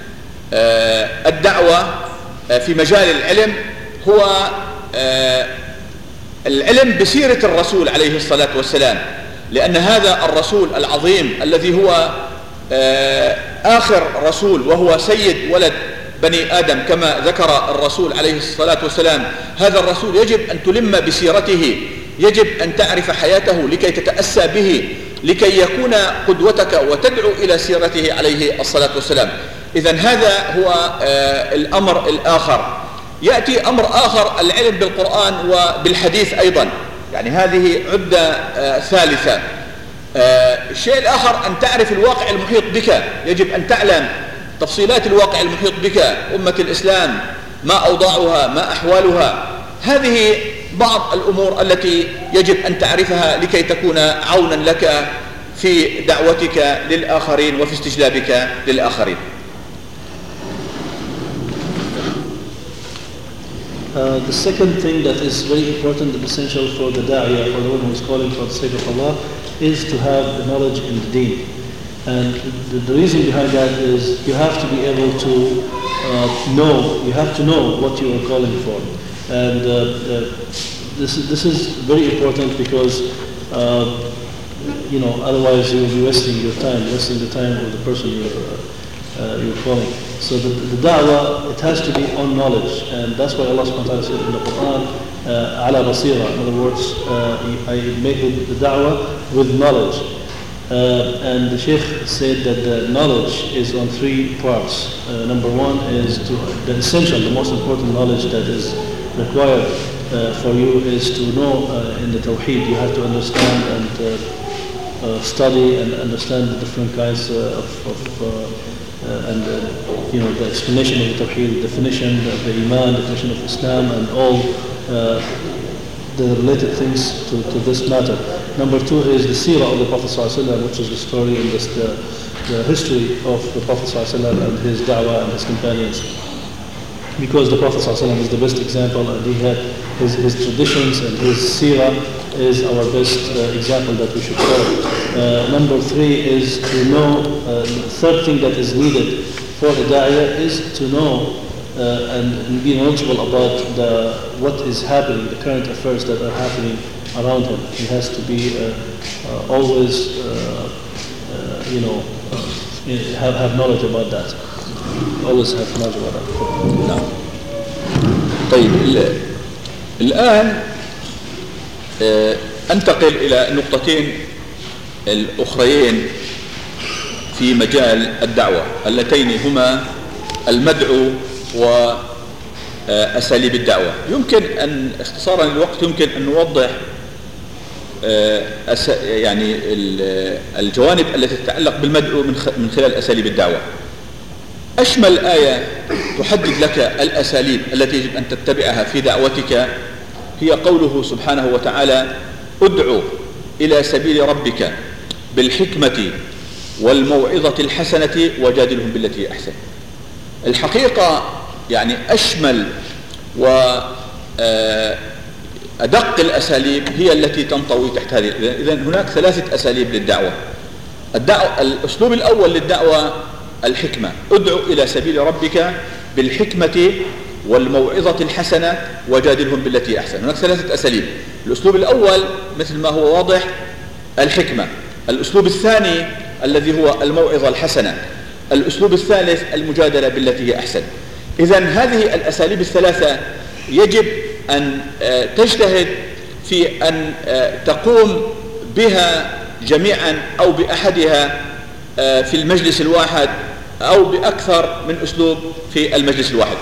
الدعوة، في مجال العلم، هو العلم بسيرة الرسول عليه الصلاة والسلام، لأن هذا الرسول العظيم الذي هو آخر رسول وهو سيد ولد بني آدم كما ذكر الرسول عليه الصلاة والسلام، هذا الرسول يجب أن تلم بسيرته، يجب أن تعرف حياته لكي تتأسى به، لكي يكون قدوتك وتدعو إلى سيرته عليه الصلاة والسلام. إذن هذا هو الأمر الآخر. يأتي أمر آخر العلم بالقرآن وبالحديث أيضا، يعني هذه عدة ثالثة. الشيء الآخر أن تعرف الواقع المحيط بك، يجب أن تعلم تفصيلات الواقع المحيط بك، أمة الإسلام ما أوضاعها، ما أحوالها. هذه بعض الأمور التي يجب أن تعرفها لكي تكون عونا لك في دعوتك للآخرين وفي استجلابك للآخرين. Uh, the second thing that is very important and essential for the da'iyah, for the one who is calling for the sake of Allah, is to have the knowledge in the deen. And the, the reason behind that is you have to be able to uh, know, you have to know what you are calling for. And uh, uh, this, is, this is very important because, uh, you know, otherwise you will be wasting your time, wasting the time of the person you're, uh, you're calling. So the, the da'wah, it has to be on knowledge, and that's why Allah subhanahu wa ta'ala said in the Quran, uh, ala basira, in other words, uh, I make the, the da'wah with knowledge. Uh, and the Shaykh said that the knowledge is on three parts. Uh, number one is to, the essential, the most important knowledge that is required uh, for you is to know uh, in the Tawheed. You have to understand and uh, uh, study and understand the different kinds uh, of, of uh, Uh, and uh, you know, the explanation of the Tawheed, the definition of the Iman, definition of Islam, and all uh, the related things to, to this matter. Number two is the seerah of the Prophet ﷺ, which is the story and this, the, the history of the Prophet ﷺ and his da'wah and his companions. Because the Prophet ﷺ is the best example, and he had his, his traditions, and his seerah is our best uh, example that we should follow. Uh, number three is to know, uh, the third thing that is needed for the da'iyah is to know uh, and, and be knowledgeable about the, what is happening, the current affairs that are happening around him. He has to be uh, uh, always, uh, uh, you know, uh, have, have knowledge about that. Always have knowledge about that. نعم. طيب الآن أنتقل إلى النقطتين الأخريين في مجال الدعوة اللتين هما المدعو وأساليب الدعوة. يمكن أن اختصارا للوقت يمكن أن نوضح يعني الجوانب التي تتعلق بالمدعو من خلال أساليب الدعوة. أشمل آية تحدد لك الأساليب التي يجب أن تتبعها في دعوتك هي قوله سبحانه وتعالى: ادعو إلى سبيل ربك بالحكمة والموعظة الحسنة وجادلهم بالتي أحسن. الحقيقة يعني أشمل وأدق الأساليب هي التي تنطوي تحت هذه. إذن هناك ثلاثة أساليب للدعوة. الدعوة الأسلوب الأول للدعوة الحكمة، ادعو إلى سبيل ربك بالحكمة والموعظة الحسنة وجادلهم بالتي أحسن. هناك ثلاثة أساليب. الأسلوب الأول مثل ما هو واضح الحكمة. الأسلوب الثاني الذي هو الموعظة الحسنة. الأسلوب الثالث المجادلة بالتي هي أحسن. إذن هذه الأساليب الثلاثة يجب أن تجتهد في أن تقوم بها جميعا أو بأحدها في المجلس الواحد أو بأكثر من أسلوب في المجلس الواحد.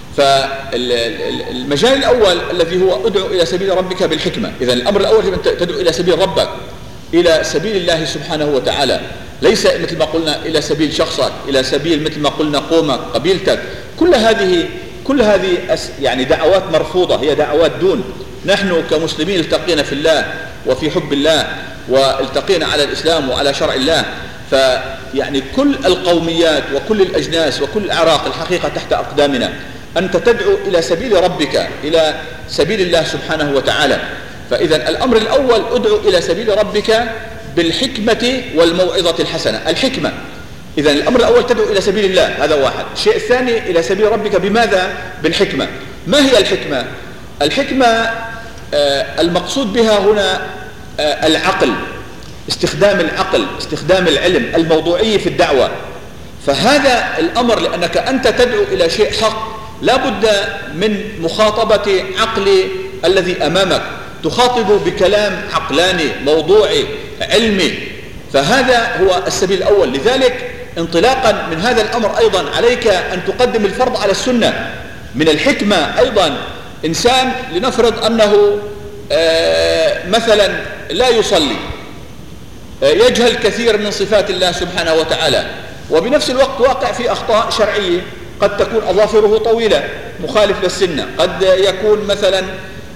فالمجال الأول الذي هو ادعو إلى سبيل ربك بالحكمة. إذن الأمر الأول هو أن تدعو إلى سبيل ربك، إلى سبيل الله سبحانه وتعالى، ليس مثل ما قلنا إلى سبيل شخصك، إلى سبيل مثل ما قلنا قومك، قبيلتك. كل هذه كل هذه يعني دعوات مرفوضة، هي دعوات دون. نحن كمسلمين التقينا في الله وفي حب الله والتقينا على الإسلام وعلى شرع الله. فيعني كل القوميات وكل الأجناس وكل الأعراق الحقيقة تحت أقدامنا. أنت تدعو إلى سبيل ربك، إلى سبيل الله سبحانه وتعالى. فإذا الأمر الأول ادعو إلى سبيل ربك بالحكمة والموعظة الحسنة. الحكمة، إذا الأمر الأول تدعو إلى سبيل الله، هذا واحد. الشيء الثاني إلى سبيل ربك بماذا؟ بالحكمة. ما هي الحكمة؟ الحكمة آه المقصود بها هنا آه العقل، استخدام العقل، استخدام العلم، الموضوعي في الدعوة. فهذا الأمر لأنك أنت تدعو إلى شيء حق لا بد من مخاطبة عقل الذي أمامك، تخاطب بكلام عقلاني موضوعي علمي. فهذا هو السبيل الأول. لذلك انطلاقا من هذا الأمر أيضا عليك أن تقدم الفرض على السنة. من الحكمة أيضا إنسان لنفرض أنه مثلا لا يصلي، يجهل كثير من صفات الله سبحانه وتعالى، وبنفس الوقت واقع في أخطاء شرعية، قد تكون أظافره طويلة مخالف للسنة، قد يكون مثلا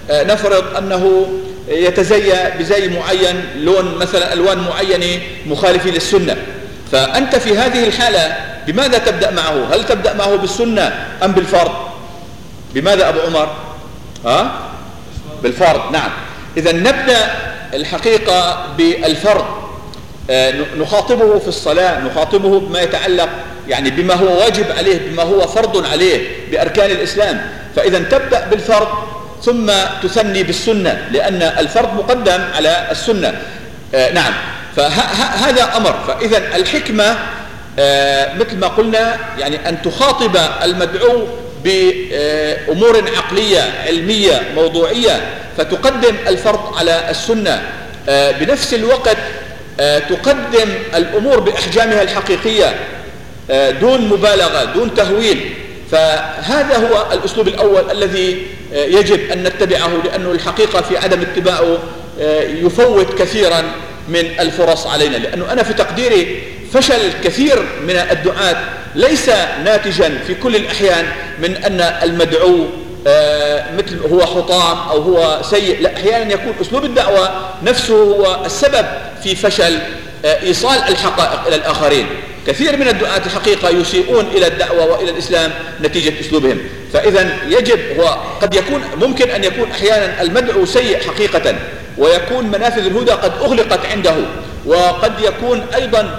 نفرض أنه يتزي بزي معين، لون مثلا ألوان معينة مخالفة للسنة، فأنت في هذه الحالة بماذا تبدأ معه؟ هل تبدأ معه بالسنة أم بالفرض؟ بماذا أبو عمر؟ ها؟ بالفرض. نعم. إذا نبدأ الحقيقة بالفرض، نخاطبه في الصلاة، نخاطبه بما يتعلق يعني بما هو واجب عليه، بما هو فرض عليه بأركان الإسلام. فإذا تبدأ بالفرض ثم تثني بالسنة، لأن الفرض مقدم على السنة. نعم. فهذا أمر. فإذا الحكمة مثل ما قلنا يعني أن تخاطب المدعو بأمور عقلية علمية موضوعية، فتقدم الفرض على السنة، بنفس الوقت تقدم الأمور بأحجامها الحقيقية دون مبالغة دون تهويل. فهذا هو الأسلوب الأول الذي يجب أن نتبعه، لأنه الحقيقة في عدم اتباعه يفوت كثيرا من الفرص علينا. لأنه أنا في تقديري فشل كثير من الدعاة ليس ناتجا في كل الأحيان من أن المدعو مثل هو حطام أو هو سيء، لا، أحيانا يكون أسلوب الدعوة نفسه هو السبب في فشل إيصال الحقائق إلى الآخرين. كثير من الدعاة الحقيقة يسيئون إلى الدعوة وإلى الإسلام نتيجة أسلوبهم. فإذا يجب، هو قد يكون ممكن أن يكون أحيانا المدعو سيء حقيقة، ويكون منافذ الهدى قد أغلقت عنده، وقد يكون أيضا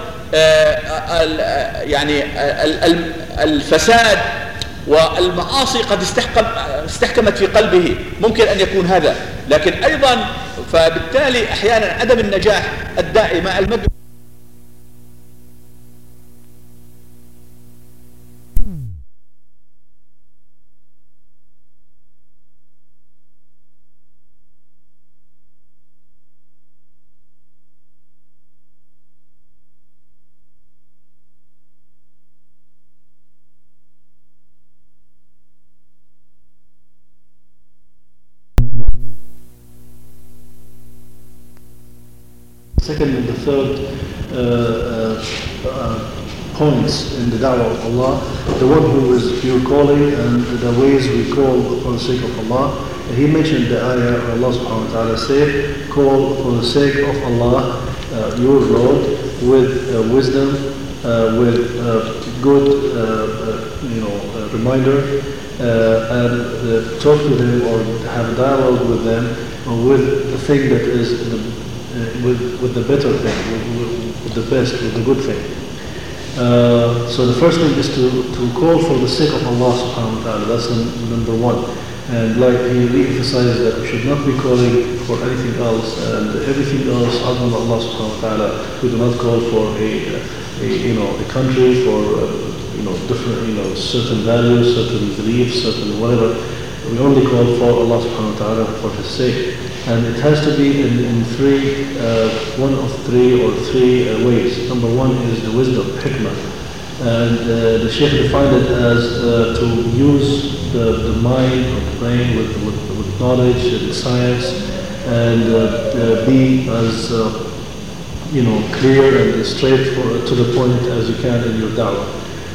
يعني الفساد والمعاصي قد استحكمت في قلبه، ممكن أن يكون هذا. لكن أيضا فبالتالي أحيانا عدم النجاح الداعي مع المدعو second and the third uh, uh, uh, points in the da'wah of Allah, the one who is pure calling and the ways we call for the sake of Allah. He mentioned the ayah where Allah subhanahu wa ta'ala said, call for the sake of Allah, uh, your Lord, with uh, wisdom, uh, with uh, good uh, uh, you know, uh, reminder, uh, and uh, talk to them or have a dialogue with them or with the thing that is the Uh, with, with the better thing, with, with, with the best, with the good thing. Uh, so the first thing is to, to call for the sake of Allah subhanahu wa ta'ala. That's number one. And like he re-emphasized that we should not be calling for anything else, and everything else other than Allah subhanahu wa ta'ala. We do not call for a, a you know a country, for uh, you know different you know certain values, certain beliefs, certain whatever. We only call for Allah subhanahu wa ta'ala for His sake. And it has to be in, in three, uh, one of three or three uh, ways. Number one is the wisdom, hikmah. And uh, the Shaykh defined it as uh, to use the, the mind or the brain with, with, with knowledge and science, and uh, uh, be as uh, you know clear and straight for, to the point as you can in your da'wah.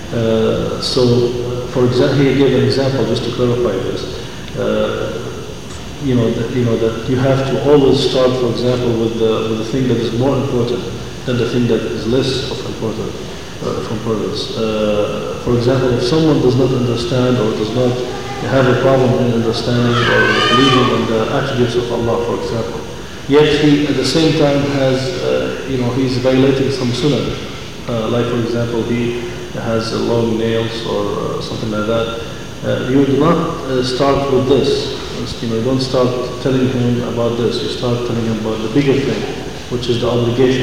Uh, so, for example, he gave an example just to clarify this. Uh, You know that you know that you have to always start, for example, with the with the thing that is more important than the thing that is less of important uh, of importance. Uh, for example, if someone does not understand or does not have a problem in understanding or believing in the attributes of Allah, for example, yet he at the same time has uh, you know he's violating some sunnah, uh, like for example he has uh, long nails or uh, something like that. Uh, you do not uh, start with this. You know, you don't start telling him about this. You start telling him about the bigger thing, which is the obligation.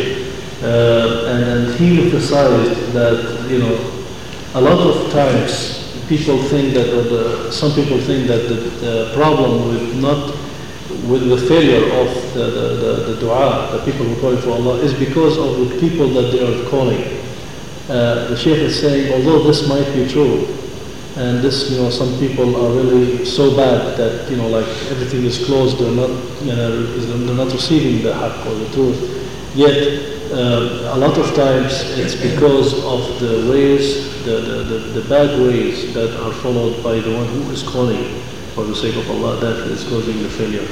Uh, and, and he emphasized that, you know, a lot of times people think that, or the, some people think that the, the problem with not, with the failure of the, the, the, the dua, the people who call for Allah, is because of the people that they are calling. Uh, the Shaykh is saying, although this might be true, and this, you know, some people are really so bad that, you know, like everything is closed, they're not, you know, they're not receiving the haqq or the truth. Yet, uh, a lot of times it's because of the ways, the, the, the, the bad ways that are followed by the one who is calling. for the sake of Allah, that is causing the failure.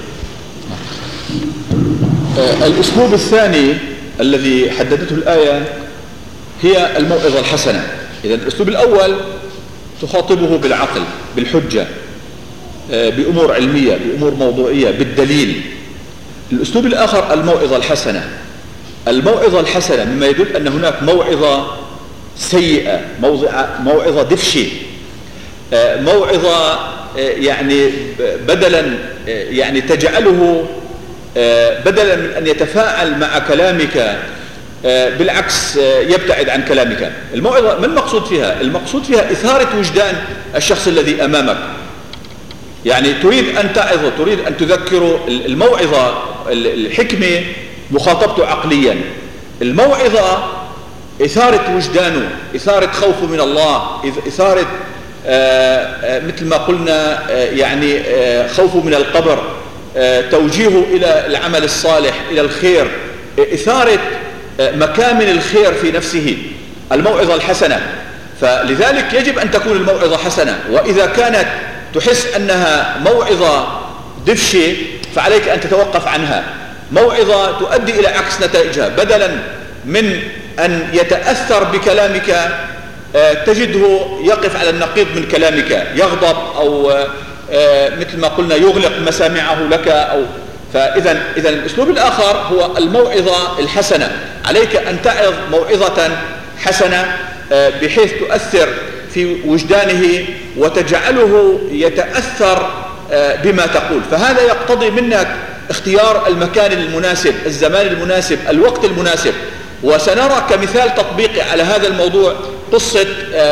الأسلوب الثاني الذي حددته الآية هي الموعظة الحسنة. إذن الأسلوب الأول تخاطبه بالعقل، بالحجة، بأمور علمية، بأمور موضوعية، بالدليل. الأسلوب الآخر الموعظة الحسنة. الموعظة الحسنة مما يدل أن هناك موعظة سيئة، موعظة دفشة، موعظة يعني بدلا يعني تجعله بدلا من أن يتفاعل مع كلامك بالعكس يبتعد عن كلامك. الموعظة ما المقصود فيها؟ المقصود فيها إثارة وجدان الشخص الذي أمامك. يعني تريد أن تعظه، تريد أن تذكره. الموعظة الحكمة مخاطبته عقليا، الموعظة إثارة وجدانه، إثارة خوفه من الله، إثارة مثل ما قلنا يعني خوفه من القبر، توجيهه إلى العمل الصالح، إلى الخير، إثارة مكامن الخير في نفسه. الموعظة الحسنة. فلذلك يجب أن تكون الموعظة حسنة. وإذا كانت تحس أنها موعظة دفشة فعليك أن تتوقف عنها. موعظة تؤدي إلى عكس نتائجها، بدلا من أن يتأثر بكلامك تجده يقف على النقيض من كلامك، يغضب أو مثل ما قلنا يغلق مسامعه لك. أو فإذا إذا الأسلوب الآخر هو الموعظة الحسنة. عليك أن تعظ موعظة حسنة بحيث تؤثر في وجدانه وتجعله يتأثر بما تقول. فهذا يقتضي منك اختيار المكان المناسب، الزمان المناسب، الوقت المناسب. وسنرى كمثال تطبيقي على هذا الموضوع قصة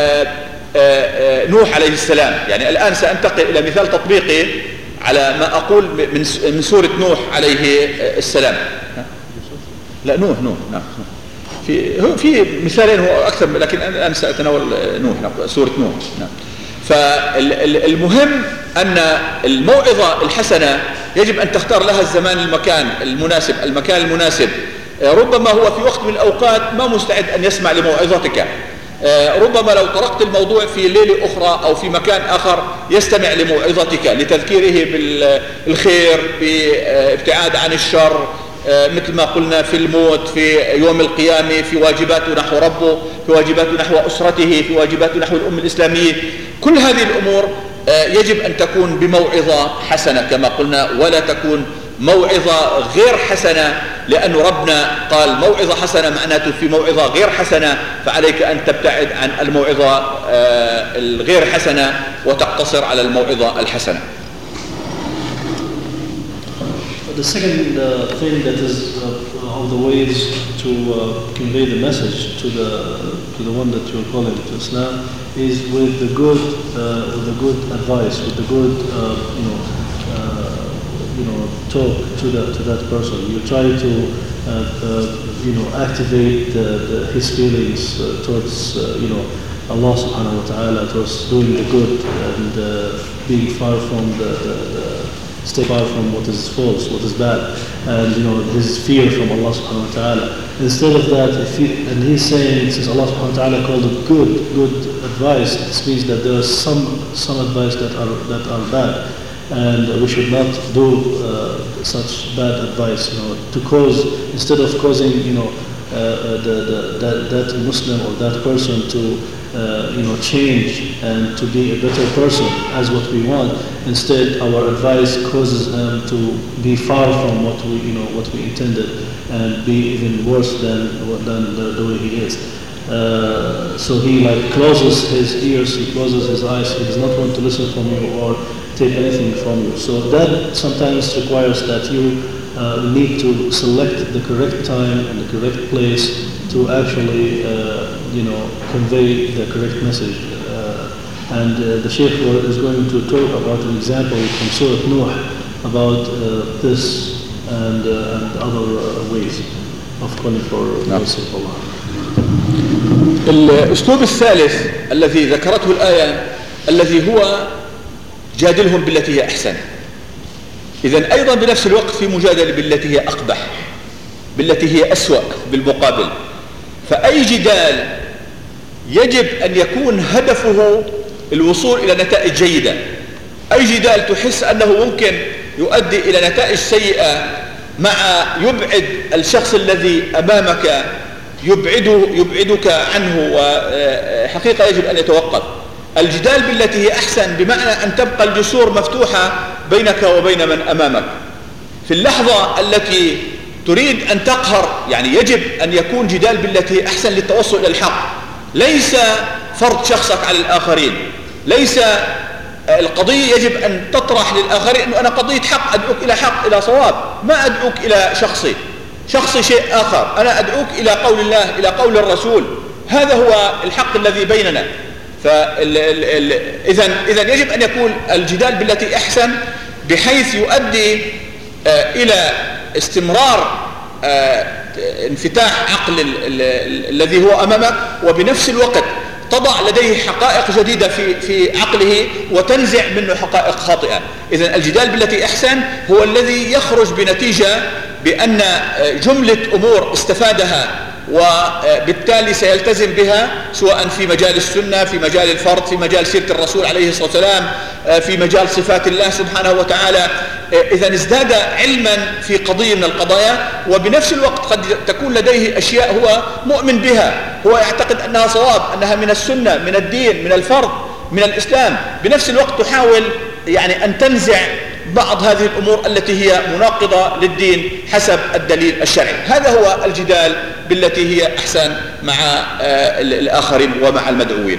نوح عليه السلام. يعني الآن سأنتقل إلى مثال تطبيقي على ما أقول من سورة نوح عليه السلام. لا نوح نوح نعم. في في مثالين هو أكثر، لكن الآن سأتناول نوح نعم. سورة نوح نعم. فالمهم أن الموعظة الحسنة يجب أن تختار لها الزمان المكان المناسب، المكان المناسب. ربما هو في وقت من الأوقات ما مستعد أن يسمع لموعظتك، ربما لو طرقت الموضوع في ليلة أخرى أو في مكان آخر يستمع لموعظتك لتذكيره بالخير، بابتعاد عن الشر، مثل ما قلنا في الموت، في يوم القيامة، في واجباته نحو ربه، في واجباته نحو أسرته، في واجباته نحو الأمة الإسلامية. كل هذه الأمور يجب أن تكون بموعظة حسنة كما قلنا، ولا تكون موعظة غير حسنة، لأن ربنا قال موعظة حسنة معناته في موعظة غير حسنة، فعليك أن تبتعد عن الموعظة الغير حسنة وتقتصر على الموعظة الحسنة. The second uh, thing that is uh, of the ways to uh, convey the message to the to the one that you're calling to Islam is with the good uh, with the good advice, with the good uh, you know uh, you know talk to that to that person. You try to uh, uh, you know activate the, the, his feelings uh, towards uh, you know Allah subhanahu wa ta'ala, towards doing the good and uh, being far from the, the, the stay far from what is false, what is bad, and you know his fear from Allah subhanahu wa ta'ala. Instead of that, if he, and he's saying, since Allah subhanahu wa ta'ala called it good, good advice, this means that there is some some advice that are that are bad, and we should not do uh, such bad advice. You know, to cause, instead of causing you know uh, the, the that that Muslim or that person to Uh, you know, change and to be a better person as what we want. Instead, our advice causes him to be far from what we, you know, what we intended, and be even worse than than the, the way he is. Uh, so he like closes his ears, he closes his eyes. He does not want to listen from you or take anything from you. So that sometimes requires that you uh, need to select the correct time and the correct place to actually, uh, you know, convey the correct message. Uh, and uh, the Shaykh is going to talk about an example from Surah Nuh about uh, this and, uh, and other uh, ways of calling for mercy of Allah. الأسلوب الثالث الذي ذكرته الآية الذي هو جادلهم بالتي هي أحسن. إذن أيضا بنفس الوقت في مجادلة بالتي هي أقبح، بالتي هي أسوأ بالمقابل. فأي جدال يجب أن يكون هدفه الوصول إلى نتائج جيدة. أي جدال تحس أنه ممكن يؤدي إلى نتائج سيئة مع يبعد الشخص الذي أمامك يبعده يبعدك عنه، وحقيقة يجب أن يتوقف. الجدال بالتي هي أحسن بمعنى أن تبقى الجسور مفتوحة بينك وبين من أمامك. في اللحظة التي تريد أن تقهر يعني يجب أن يكون جدال بالتي هي أحسن للتوصل إلى الحق، ليس فرض شخصك على الآخرين، ليس القضية يجب أن تطرح للآخرين أنه أنا قضية حق أدعوك إلى حق إلى صواب، ما أدعوك إلى شخصي شخصي شيء آخر، أنا أدعوك إلى قول الله إلى قول الرسول، هذا هو الحق الذي بيننا. فإذا إذا يجب أن يكون الجدال بالتي أحسن بحيث يؤدي آه إلى استمرار آه انفتاح عقل ال ال ال الذي هو أمامك، وبنفس الوقت تضع لديه حقائق جديدة في في عقله وتنزع منه حقائق خاطئة. إذن الجدال بالتي أحسن هو الذي يخرج بنتيجة بأن جملة أمور استفادها وبالتالي سيلتزم بها، سواء في مجال السنة، في مجال الفرد، في مجال سيرة الرسول عليه الصلاة والسلام، في مجال صفات الله سبحانه وتعالى. إذا ازداد علما في قضية من القضايا، وبنفس الوقت قد تكون لديه أشياء هو مؤمن بها، هو يعتقد أنها صواب، أنها من السنة، من الدين، من الفرد، من الإسلام. بنفس الوقت تحاول يعني أن تنزع بعض هذه الأمور التي هي مناقضة للدين حسب الدليل الشرعي. هذا هو الجدال بالتي هي أحسن مع الآخرين ومع المدعوين.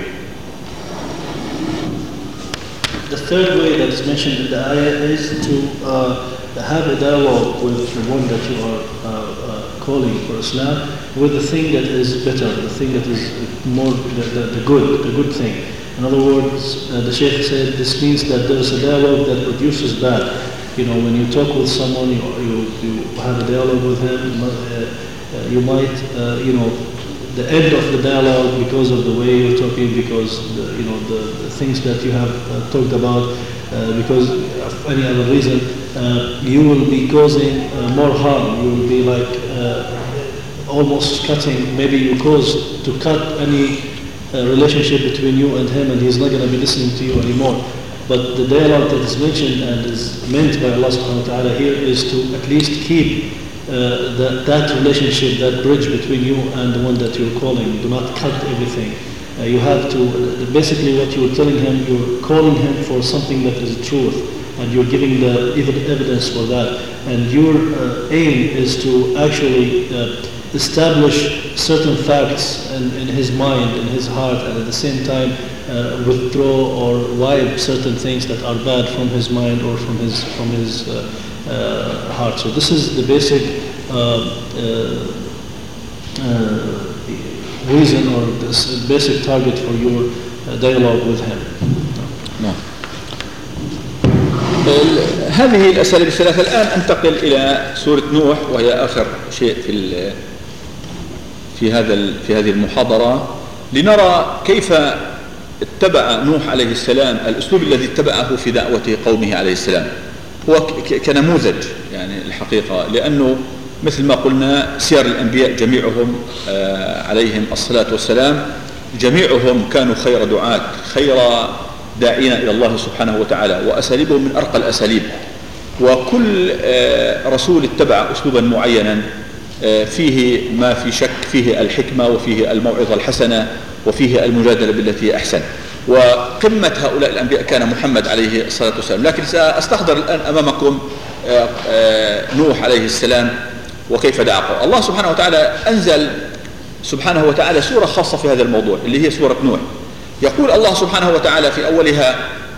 The third way that is mentioned in the ayah is to uh, have a dialogue with the one that you are uh, uh, calling for Islam, with the thing that is better, the thing that is more the, the, the good, the good thing. In other words, uh, the Shaykh said this means that there is a dialogue that produces bad. You know, when you talk with someone, you you, you have a dialogue with him, uh, uh, you might, uh, you know, the end of the dialogue because of the way you're talking, because the, you know the, the things that you have uh, talked about, uh, because of any other reason, uh, you will be causing uh, more harm. You will be like uh, almost cutting. Maybe you cause to cut any uh, relationship between you and him, and he's not going to be listening to you anymore. But the dialogue that is mentioned and is meant by Allah subhanahu wa ta'ala here is to at least keep Uh, that, that relationship, that bridge between you and the one that you're calling. Do not cut everything. Uh, you have to, uh, basically what you're telling him, you're calling him for something that is truth, and you're giving the evidence for that. And your uh, aim is to actually uh, establish certain facts in, in his mind, in his heart, and at the same time uh, withdraw or wipe certain things that are bad from his mind or from his, from his uh, Uh, heart. So this is the basic uh, uh, uh, reason or this basic target for your uh, dialogue with him. نعم. هذه الأسئلة الثلاثة. الآن أنتقل إلى سورة نوح، وهي آخر شيء في في هذا في هذه المحاضرة، لنرى كيف اتبع نوح عليه السلام الأسلوب الذي اتبعه في دعوة قومه عليه السلام. هو كنموذج يعني الحقيقة، لأنه مثل ما قلنا سير الأنبياء جميعهم عليهم الصلاة والسلام جميعهم كانوا خير دعاة، خير داعين إلى الله سبحانه وتعالى، وأساليبهم من أرقى الأساليب. وكل رسول اتبع أسلوبا معينا فيه ما في شك، فيه الحكمة وفيه الموعظة الحسنة وفيه المجادلة بالتي أحسن. وقمة هؤلاء الأنبياء كان محمد عليه الصلاة والسلام. لكن سأستحضر الآن أمامكم نوح عليه السلام وكيف دعا. الله سبحانه وتعالى أنزل سبحانه وتعالى سورة خاصة في هذا الموضوع اللي هي سورة نوح. يقول الله سبحانه وتعالى في أولها: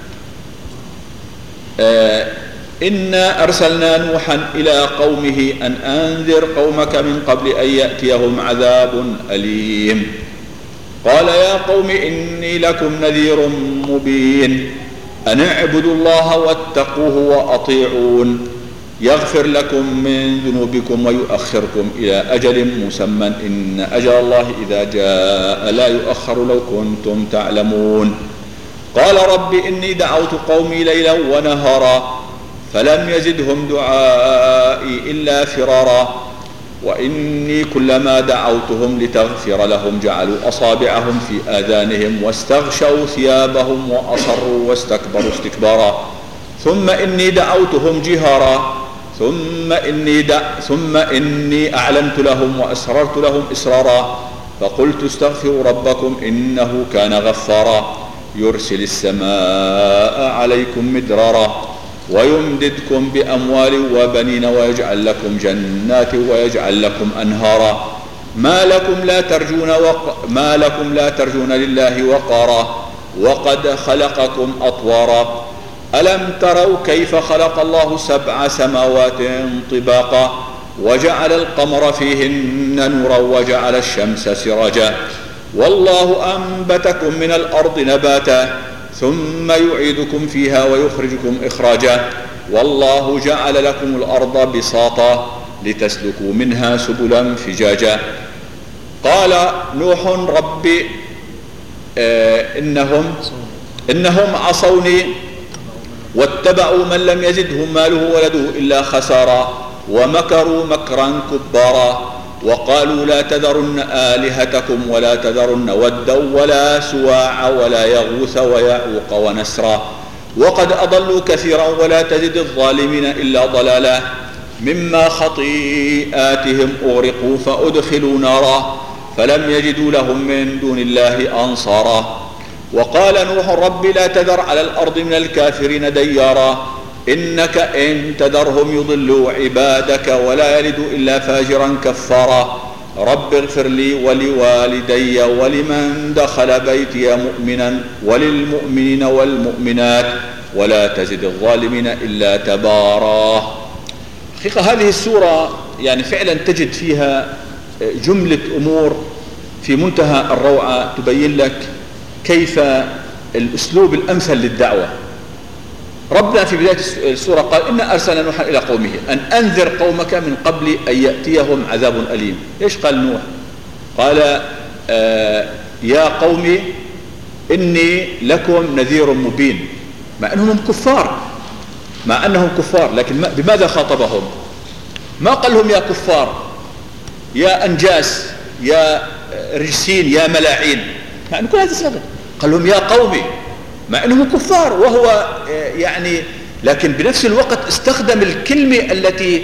إنا أرسلنا نوحا إلى قومه أن أنذر قومك من قبل أن يأتيهم عذاب أليم. قال يا قوم إني لكم نذير مبين أن اعبدوا الله واتقوه وأطيعون يغفر لكم من ذنوبكم ويؤخركم إلى أجل مسمى إن أجل الله إذا جاء لا يؤخر لو كنتم تعلمون. قال رب إني دعوت قومي ليلا ونهارا فلم يزدهم دعائي إلا فرارا وإني كلما دعوتهم لتغفر لهم جعلوا أصابعهم في آذانهم واستغشوا ثيابهم وأصروا واستكبروا استكبارا ثم إني دعوتهم جهارا ثم إني, دع ثم إني أعلنت لهم وأسررت لهم إسرارا فقلت استغفروا ربكم إنه كان غفارا يرسل السماء عليكم مدرارا ويمددكم بأموال وبنين ويجعل لكم جنات ويجعل لكم أنهارا ما لكم لا ترجون وق... ما لكم لا ترجون لله وقارا وقد خلقكم أطوارا ألم تروا كيف خلق الله سبع سماوات طباقا وجعل القمر فيهن نورا وجعل الشمس سراجا والله أنبتكم من الأرض نباتا ثم يعيدكم فيها ويخرجكم إخراجا والله جعل لكم الأرض بساطا لتسلكوا منها سبلا فجاجا قال نوح ربي آه إنهم, إنهم عصوني واتبعوا من لم يزده ماله ولده إلا خسارا ومكروا مكرا كبارا وقالوا لا تذرن آلهتكم ولا تذرن ودا ولا سواع ولا يغوث ويعوق ونسرا وقد أضلوا كثيرا ولا تزد الظالمين إلا ضلالا مما خطيئاتهم أغرقوا فأدخلوا نارا فلم يجدوا لهم من دون الله أنصارا وقال نوح رب لا تذر على الأرض من الكافرين ديارا إنك إن تذرهم يضلوا عبادك ولا يلدوا إلا فاجرا كفارا رب اغفر لي ولوالدي ولمن دخل بيتي مؤمنا وللمؤمنين والمؤمنات ولا تزد الظالمين إلا تبارا. حقيقة هذه السورة يعني فعلا تجد فيها جملة أمور في منتهى الروعة تبين لك كيف الأسلوب الأمثل للدعوة. ربنا في بداية السورة قال إن أرسلنا نوحا إلى قومه أن أنذر قومك من قبل أن يأتيهم عذاب أليم. إيش قال نوح؟ قال آه يا قومي إني لكم نذير مبين، مع أنهم كفار، مع أنهم كفار، لكن بماذا خاطبهم؟ ما قال لهم يا كفار يا أنجاس يا رجسين يا ملاعين، مع أن كل هذا سبب. قال لهم يا قومي مع أنهم كفار، وهو يعني لكن بنفس الوقت استخدم الكلمة التي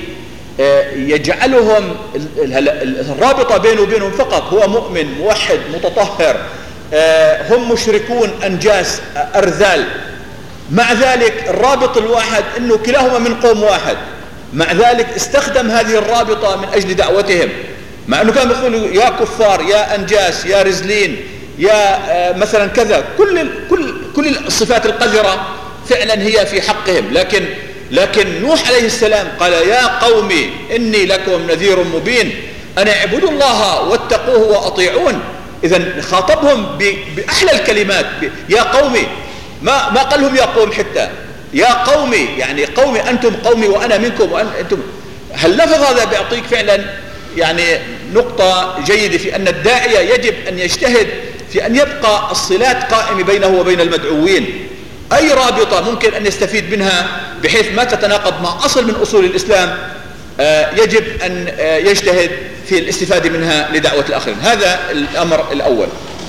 يجعلهم الرابطة بينه وبينهم فقط هو مؤمن موحد متطهر، هم مشركون أنجاس أرذال، مع ذلك الرابط الواحد أنه كلاهما من قوم واحد، مع ذلك استخدم هذه الرابطة من أجل دعوتهم، مع أنه كان يقول يا كفار يا أنجاس يا رزلين يا مثلا كذا، كل كل كل الصفات القذرة فعلا هي في حقهم، لكن لكن نوح عليه السلام قال يا قومي إني لكم نذير مبين أن اعبدوا الله واتقوه وأطيعون. إذن خاطبهم بأحلى الكلمات يا قومي، ما ما قال لهم يا قوم حتى، يا قومي يعني قومي أنتم قومي وأنا منكم وأنتم. هاللفظ هذا بيعطيك فعلا يعني نقطة جيدة في أن الداعية يجب أن يجتهد في أن يبقى الصلات قائمة بينه وبين المدعوين. أي رابطة ممكن أن يستفيد منها بحيث ما تتناقض مع أصل من أصول الإسلام يجب أن يجتهد في الاستفادة منها لدعوة الآخرين. هذا الأمر الأول.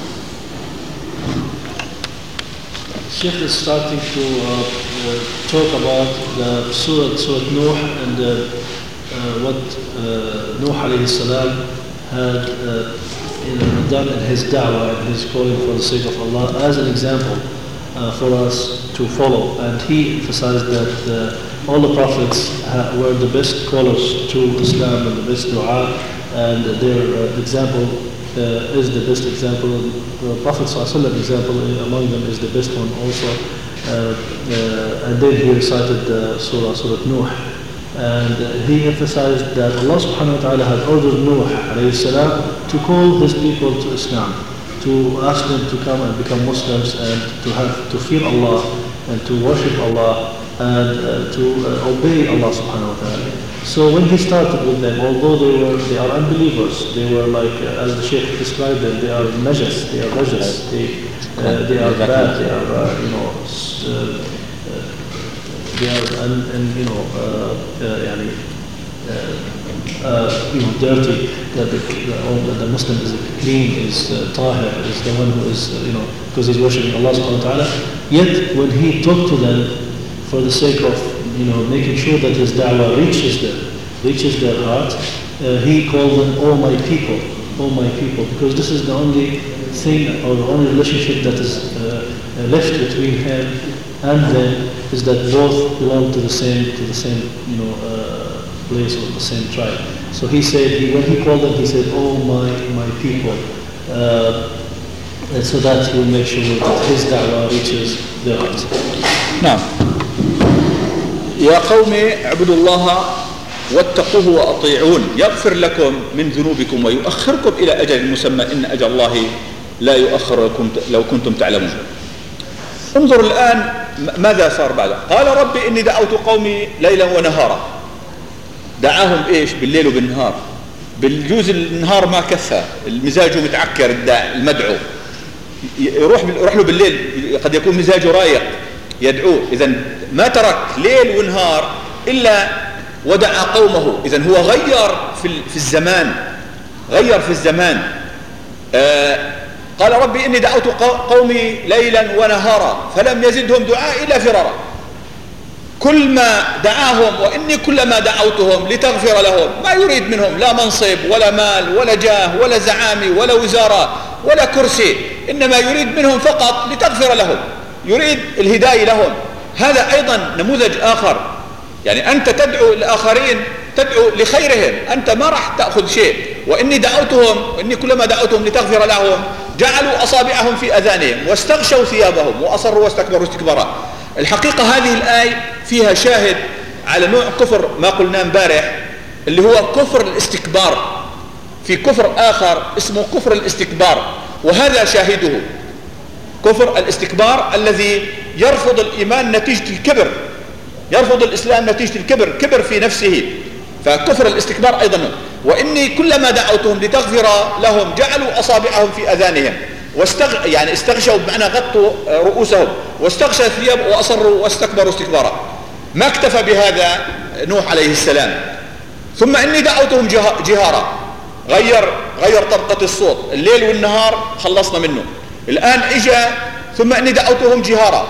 Sheikh is starting to uh, uh, talk about the Surah, Surah Nuh and uh, uh, what uh, Nuh alayhi salam had uh, you know, done in his da'wah and his calling for the sake of Allah as an example uh, for us to follow. And he emphasized that uh, all the prophets ha- were the best callers to Islam and the best dua, and their uh, example uh, is the best example. The Prophet ﷺ example among them is the best one also. Uh, uh, and then he recited the Surah, Surah Nuh. And uh, he emphasized that Allah subhanahu wa ta'ala had ordered Nuh alayhi salam to call his people to Islam, to ask them to come and become Muslims and to have to fear Allah and to worship Allah and uh, to uh, obey Allah subhanahu wa ta'ala. So when he started with them, although they were they are unbelievers, they were like uh, as the Shaykh described them, they are najas, they are najas, they uh, they are bad, they are uh, you know uh, they are and, and you know uh, uh, yani, uh, uh, you know dirty. That the, the, the Muslim is clean, is uh, tahir, is the one who is uh, you know because he's worshiping Allah subhanahu wa ta'ala. Yet when he talked to them for the sake of, you know, making sure that his da'wah reaches them, reaches their heart, uh, he called them, "Oh my people, oh my people," because this is the only thing or the only relationship that is uh, left between him and them, is that both belong to the same, to the same, you know, uh, place or the same tribe. So he said, he, when he called them, he said, "Oh my, my people," uh, and so that he will make sure that his da'wah reaches their hearts. نعم. يا قوم اعبدوا الله واتقوه وأطيعون يغفر لكم من ذنوبكم ويؤخركم إلى أجل مسمى إن أجل الله لا يؤخر لو كنتم تعلمون. انظر الآن ماذا صار بعد. قال ربي إني دعوت قومي ليلا ونهارا. دعاهم إيش؟ بالليل وبالنهار. بالجوز النهار ما كفى، المزاج متعكر الداع المدعو، يروح يروح له بالليل قد يكون مزاجه رايق يدعوه. إذن ما ترك ليل ونهار إلا ودعا قومه. إذن هو غير في في الزمان، غير في الزمان. آه قال ربي إني دعوت قومي ليلا ونهارا فلم يزدهم دعاء إلا فرارا. كل ما دعاهم، وإني كلما دعوتهم لتغفر لهم، ما يريد منهم لا منصب ولا مال ولا جاه ولا زعامة ولا وزارة ولا كرسي، إنما يريد منهم فقط لتغفر لهم، يريد الهداية لهم. هذا أيضا نموذج آخر. يعني أنت تدعو الآخرين، تدعو لخيرهم، أنت ما راح تأخذ شيء. وإني دعوتهم، وإني كلما دعوتهم لتغفر لهم جعلوا أصابعهم في أذانهم واستغشوا ثيابهم وأصروا واستكبروا استكبارا. الحقيقة هذه الآية فيها شاهد على نوع كفر ما قلنا امبارح، اللي هو كفر الاستكبار. في كفر آخر اسمه كفر الاستكبار، وهذا شاهده كفر الاستكبار الذي يرفض الإيمان نتيجة الكبر، يرفض الإسلام نتيجة الكبر، كبر في نفسه. فكفر الاستكبار أيضا. وإني كلما دعوتهم لتغفر لهم جعلوا أصابعهم في أذانهم واستغ... يعني استغشوا بمعنى غطوا رؤوسهم واستغشى الثياب وأصروا واستكبروا استكبارا. ما اكتفى بهذا نوح عليه السلام. ثم إني دعوتهم جه... جهارا، غير غير طبقة الصوت، الليل والنهار خلصنا منه. الآن إجا ثم إني دعوتهم جهارا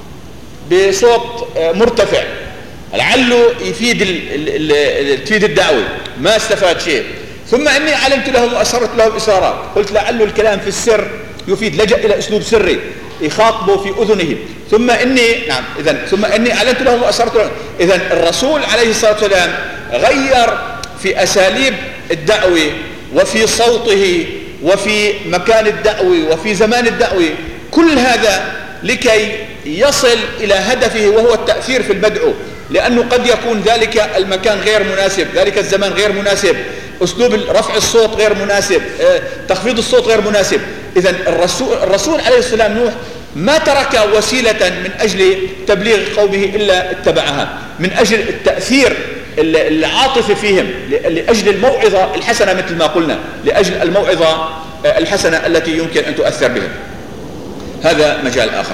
بصوت مرتفع، لعله يفيد ال... ال... ال... تفيد الدعوة، ما استفاد شيء. ثم إني علمت لهم وأسررت لهم إسرارا، قلت لعله الكلام في السر يفيد، لجأ إلى أسلوب سري يخاطبه في أذنه. ثم إني نعم إذن ثم إني علمت لهم وأسررت لهم. إذن الرسول عليه الصلاة والسلام غير في أساليب الدعوة وفي صوته وفي مكان الدعوة وفي زمان الدعوة، كل هذا لكي يصل إلى هدفه وهو التأثير في المدعو. لأنه قد يكون ذلك المكان غير مناسب، ذلك الزمان غير مناسب، أسلوب رفع الصوت غير مناسب، تخفيض الصوت غير مناسب. إذن الرسول, الرسول عليه السلام نوح ما ترك وسيلة من أجل تبليغ قومه إلا اتبعها، من أجل التأثير العاطفي فيهم، لأجل الموعظة الحسنة مثل ما قلنا، لأجل الموعظة الحسنة التي يمكن أن تؤثر بهم. هذا مجال آخر.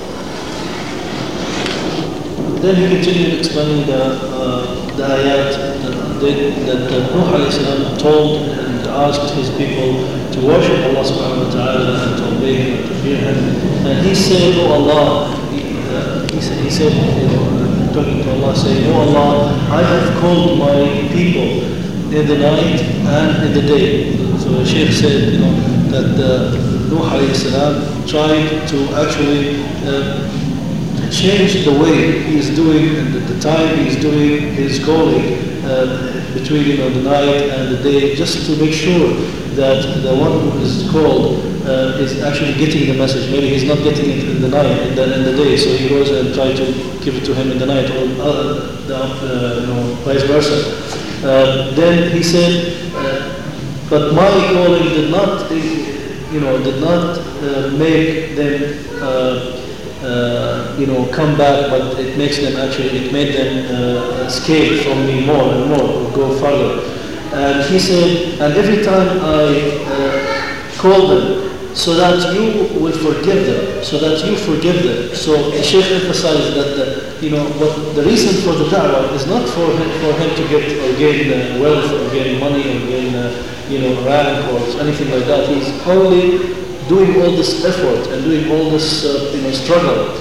Then he continued explaining the, uh, the ayat that, that, that Nuh alayhi salam told and asked his people to worship Allah subhanahu wa ta'ala and to obey him and to fear him. And he said, "Oh Allah," he, uh, he said, he said you know, talking to Allah, saying, "Oh Allah, I have called my people in the night and in the day." So the Shaykh said, you know, that uh, Nuh alayhi salam tried to actually uh, change the way he is doing and the time he is doing his calling uh, between you know, the night and the day, just to make sure that the one who is called uh, is actually getting the message. Maybe he's not getting it in the night, in the, in the day, so he goes and tries to give it to him in the night, or uh, the, uh, you know, vice versa. Uh, then he said, uh, but my calling did not, you know, did not uh, make them uh, Uh, you know, come back, but it makes them actually, it made them uh, escape from me more and more, or go further. And he said, and every time I uh, call them, so that you will forgive them, so that you forgive them. So the Shaykh emphasized that, the, you know, what the reason for the da'wah is not for him, for him to get or gain uh, wealth or gain money or gain, uh, you know, rank or anything like that. He's only doing all this effort and doing all this uh, you know, struggle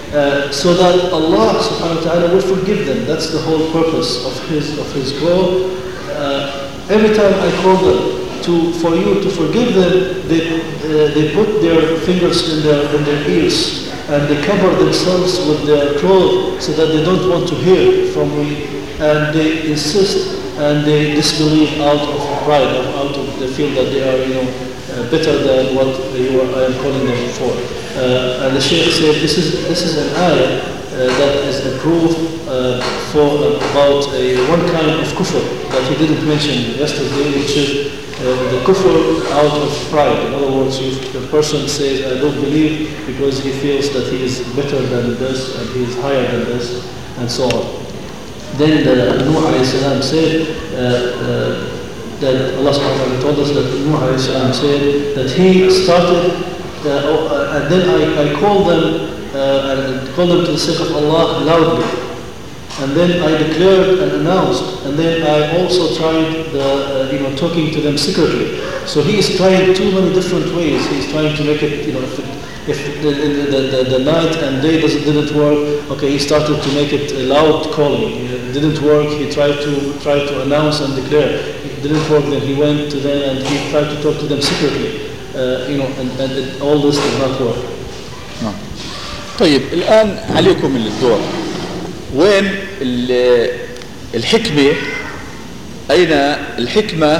uh, so that Allah subhanahu wa ta'ala will forgive them. That's the whole purpose of his of his call. Uh, every time I call them to for you to forgive them, they uh, they put their fingers in their in their ears and they cover themselves with their clothes so that they don't want to hear from me, and they insist and they disbelieve out of pride, out of they feel that they are, you know, uh, better than what you are, I am calling them for. Uh, and the Shaykh said this is this is an ayah uh, that is a proof uh, for uh, about a one kind of kufr that he didn't mention yesterday, which is uh, the kufr out of pride. In other words, if the person says, I don't believe because he feels that he is better than this and he is higher than this, and so on. Then the Nuh alayhi salam said uh, uh, that Allah subhanahu wa ta'ala told us that Nuh alayhi salam said that he started uh, uh, and then I, I called them uh, and called them to the sake of Allah loudly, and then I declared and announced, and then I also tried the uh, you know talking to them secretly. So he is trying too many different ways. He is trying to make it, you know, if, it, if the, the, the, the night and day doesn't didn't work, okay, he started to make it a loud calling. It didn't work. He tried to try to announce and declare. It didn't work. Then he went to them and he tried to talk to them secretly. Uh, you know, and, and it, all this did not work. نعم. طيب الآن عليكم الدور. وين الحكمة؟ أين الحكمة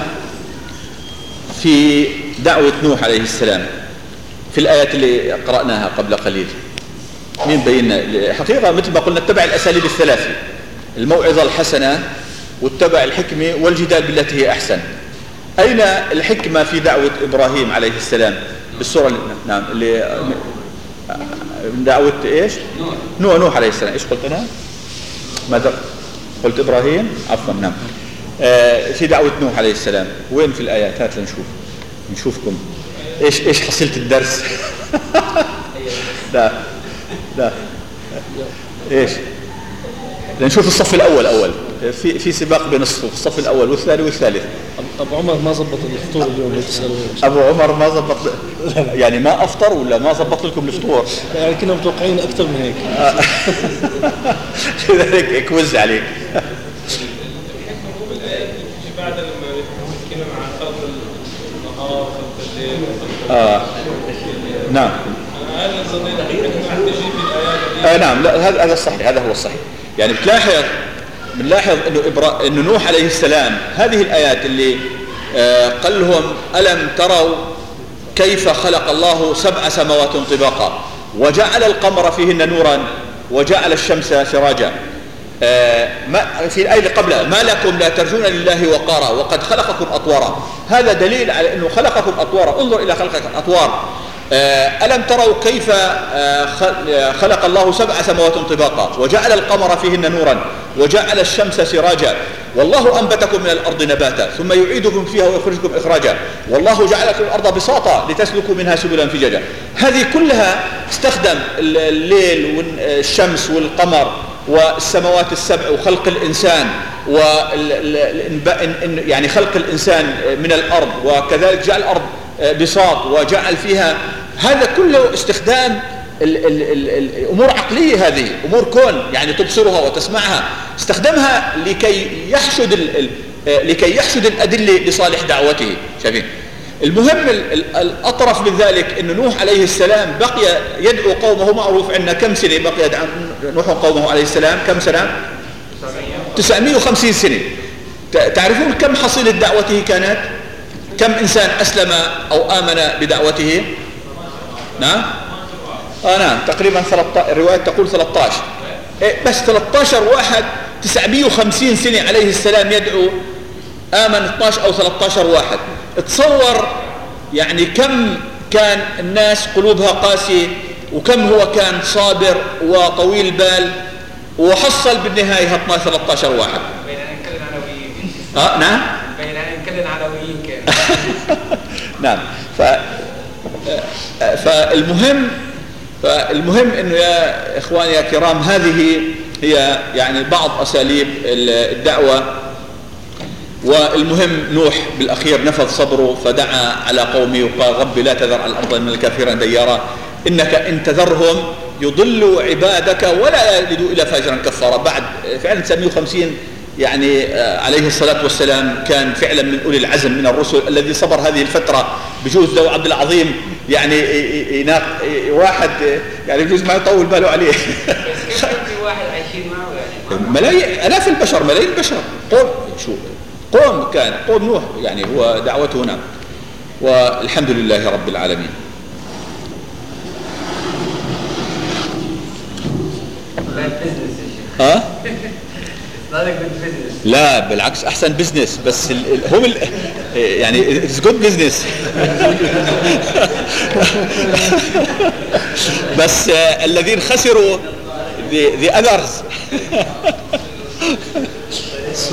في دعوة نوح عليه السلام في الآيات اللي قرأناها قبل قليل؟ مين بينا؟ حقيقة مثل ما قلنا اتبع الأساليب الثلاثة: الموعظة الحسنة واتبع الحكمة والجدال بالتي هي أحسن. أين الحكمة في دعوة إبراهيم عليه السلام بالسورة اللي نعم اللي دعوة إيش؟ نوح نوح عليه السلام. إيش قلت أنا؟ ماذا قلت؟ إبراهيم، عفوا. نعم. آه في دعوة نوح عليه السلام وين في الآيات؟ هات لنشوف نشوفكم إيش إيش حصيلة الدرس. لا لا إيش لنشوف الصف الأول أول في في سباق بين الصفوف، الصف الأول والثاني والثالث. أبو عمر ما زبط الفطور اليوم يتسألوا. أبو عمر ما زبط يعني ما أفطر ولا ما زبط لكم الفطور؟ يعني كنا متوقعين أكثر من هيك. لذلك كوز عليك. بعد لما نتكلم عن خلق النهار خلق الليل آه نعم. هل نستطيع أن تجي في الآيات؟ آه نعم، لا هذا هذا الصحيح، هذا هو الصحيح. يعني بتلاحظ بنلاحظ انه إبرا... انه نوح عليه السلام هذه الايات اللي آه قال لهم الم تروا كيف خلق الله سبع سماوات طباقا وجعل القمر فيهن نورا وجعل الشمس سراجا. آه ما في الايه اللي قبلها ما لكم لا ترجون لله وقارا وقد خلقكم اطوارا. هذا دليل على انه خلقكم اطوارا. انظر الى خلقكم اطوار. آه ألم تروا كيف آه خلق الله سبع سماوات طباقا وجعل القمر فيهن نورا وجعل الشمس سراجا والله أنبتكم من الأرض نباتا ثم يعيدكم فيها ويخرجكم إخراجا والله جعل لكم الأرض بساطا لتسلكوا منها سبلا فجاجا. هذه كلها استخدم الليل والشمس والقمر والسماوات السبع وخلق الإنسان و يعني خلق الإنسان من الأرض، وكذلك جعل الأرض بساط وجعل فيها. هذا كله استخدام ال ال ال الأمور عقلية، هذه أمور كون يعني تبصرها وتسمعها، استخدمها لكي يحشد ال لكي يحشد الأدلة لصالح دعوته. شايفين؟ المهم الأطرف من ذلك أن نوح عليه السلام بقي يدعو قومه. معروف عندنا كم سنة بقي يدعو نوح قومه عليه السلام؟ كم سنة؟ تسعمائة وخمسين سنة. تعرفون كم حصيلة دعوته كانت؟ كم إنسان أسلم أو آمن بدعوته؟ نعم آه نعم تقريبا ثلاثة عشر. الرواية تقول ثلاثة عشر. إيه بس ثلاثة عشر واحد. تسعمائة وخمسين سنة عليه السلام يدعو، آمن اثني عشر أو ثلاثة عشر واحد. تصور يعني كم كان الناس قلوبها قاسية وكم هو كان صابر وطويل بال، وحصل بالنهاية اثني عشر ثلاثة عشر واحد. آه نعم نعم. ف... فالمهم فالمهم انه يا اخواني يا كرام هذه هي يعني بعض اساليب الدعوه. والمهم نوح بالاخير نفذ صبره فدعا على قومه وقال رب لا تذر على الارض من الكافرين ديارا انك ان تذرهم يضل عبادك ولا يلدوا إلى فاجرا كفارا. بعد فعلا تسعمائة وخمسين يعني عليه الصلاة والسلام كان فعلا من أولي العزم من الرسل الذي صبر هذه الفترة. بجوز لو عبد العظيم يعني يناق واحد يعني بجوز ما يطول باله عليه. بس في واحد عايشين معه يعني ملايين آلاف البشر ملايين البشر قوم شو قوم كان قوم نوح يعني هو دعوته هنا. والحمد لله رب العالمين. ها؟ لا بالعكس أحسن بزنس بس ال ال هم ال يعني it's good business. بس uh, الذين خسروا the, the others. So,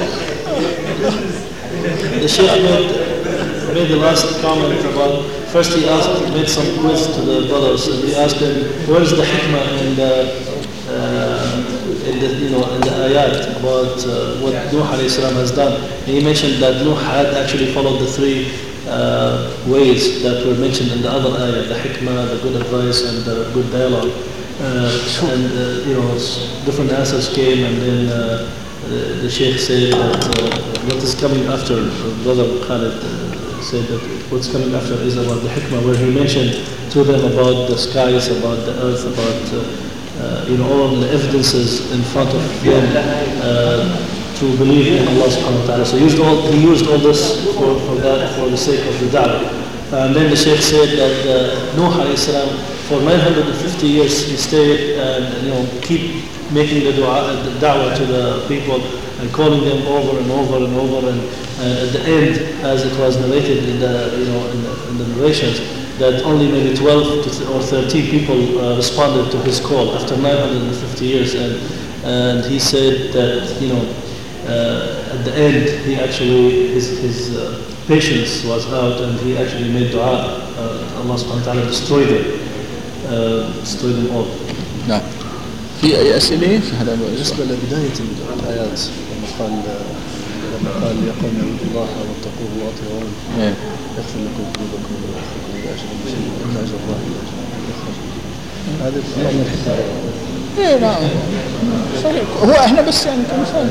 the Sheikh made, made the last comment about, first he asked, made some quiz to the brothers, and he asked them, where is the hikmah in the, uh, in the, you know, in the ayat about uh, what Nuh alayhi salam has done. And he mentioned that Nuh had actually followed the three uh, ways that were mentioned in the other ayat, the hikmah, the good advice, and the good dialogue. Uh, and uh, you know, different answers came, and then uh, the, the Sheikh said that uh, what is coming after, Brother Khalid uh, said that what's coming after is about the hikmah, where he mentioned to them about the skies, about the earth, about uh, uh, you know, all the evidences in front of them uh, to believe in Allah subhanahu wa ta'ala. So he used all, he used all this for, for that, for the sake of the da'wah. And then the Sheikh said that uh, Nuh alayhi salam, for nine hundred fifty years he stayed and you know keep making the dua, the da'wah to the people and calling them over and over and over, and uh, at the end, as it was narrated in the you know in the, in the narrations, that only maybe twelve to th or thirteen people uh, responded to his call after nine hundred fifty years, and and he said that you know uh, at the end he actually his his uh, patience was out, and he actually made dua. Uh, Allah subhanahu wa ta'ala destroyed them, uh, destroyed them all. نعم. في أي أسئلة في هذا الموضوع؟ بالنسبة لبداية الآيات لما قال لما قال يا قوم اعبدوا الله واتقوه واطيعون يغفر لكم ذنوبكم ويؤخركم إلى أجل مسمى إن أجل الله إلى أجل يخرج. هذا من الحكمة. إيه نعم. هو إحنا بس يعني كمثال.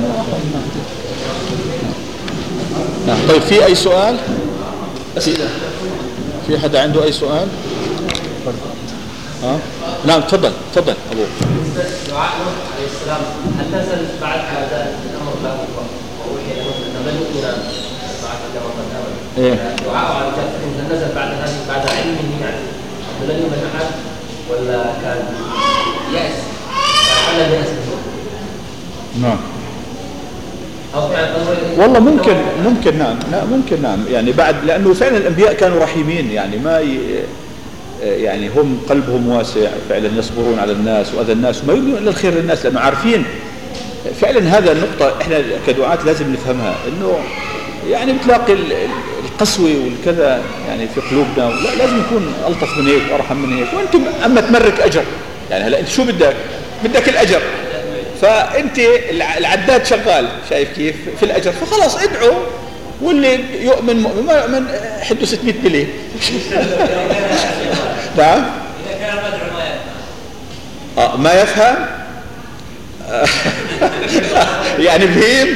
نعم. طيب في أي سؤال؟ أسئلة. في حدا عنده أي سؤال؟ ها؟ نعم تفضل تفضل أبو. دعاء نوح عليه السلام هل نزل بعد هذا الأمر لا ووحي له أنه لن يؤمن بعد كما قد آمن. إيه. دعاء على الكافرين هل نزل بعد هذه بعد علمه يعني أنه لن يؤمن أحد ولا كان يأس؟ على اليأس. نعم. والله ممكن ممكن نعم لا ممكن نعم يعني بعد لأنه فعلا الأنبياء كانوا رحيمين يعني ما ي... يعني هم قلبهم واسع فعلا يصبرون على الناس وأذى الناس وما يريدون إلا الخير للناس لأنه عارفين فعلا هذا النقطة إحنا كدعاة لازم نفهمها إنه يعني بتلاقي القسوة والكذا يعني في قلوبنا لا لازم يكون ألطف من هيك وأرحم من هيك وأنت أما تمرك أجر يعني هلا أنت شو بدك بدك الأجر فأنت العداد شغال شايف كيف في الأجر فخلاص ادعو واللي يؤمن مؤمن ما يؤمن حده ستمائة بلي. نعم. إذا كان مدعو ما يفهم. آه ما يفهم. يعني بهيم.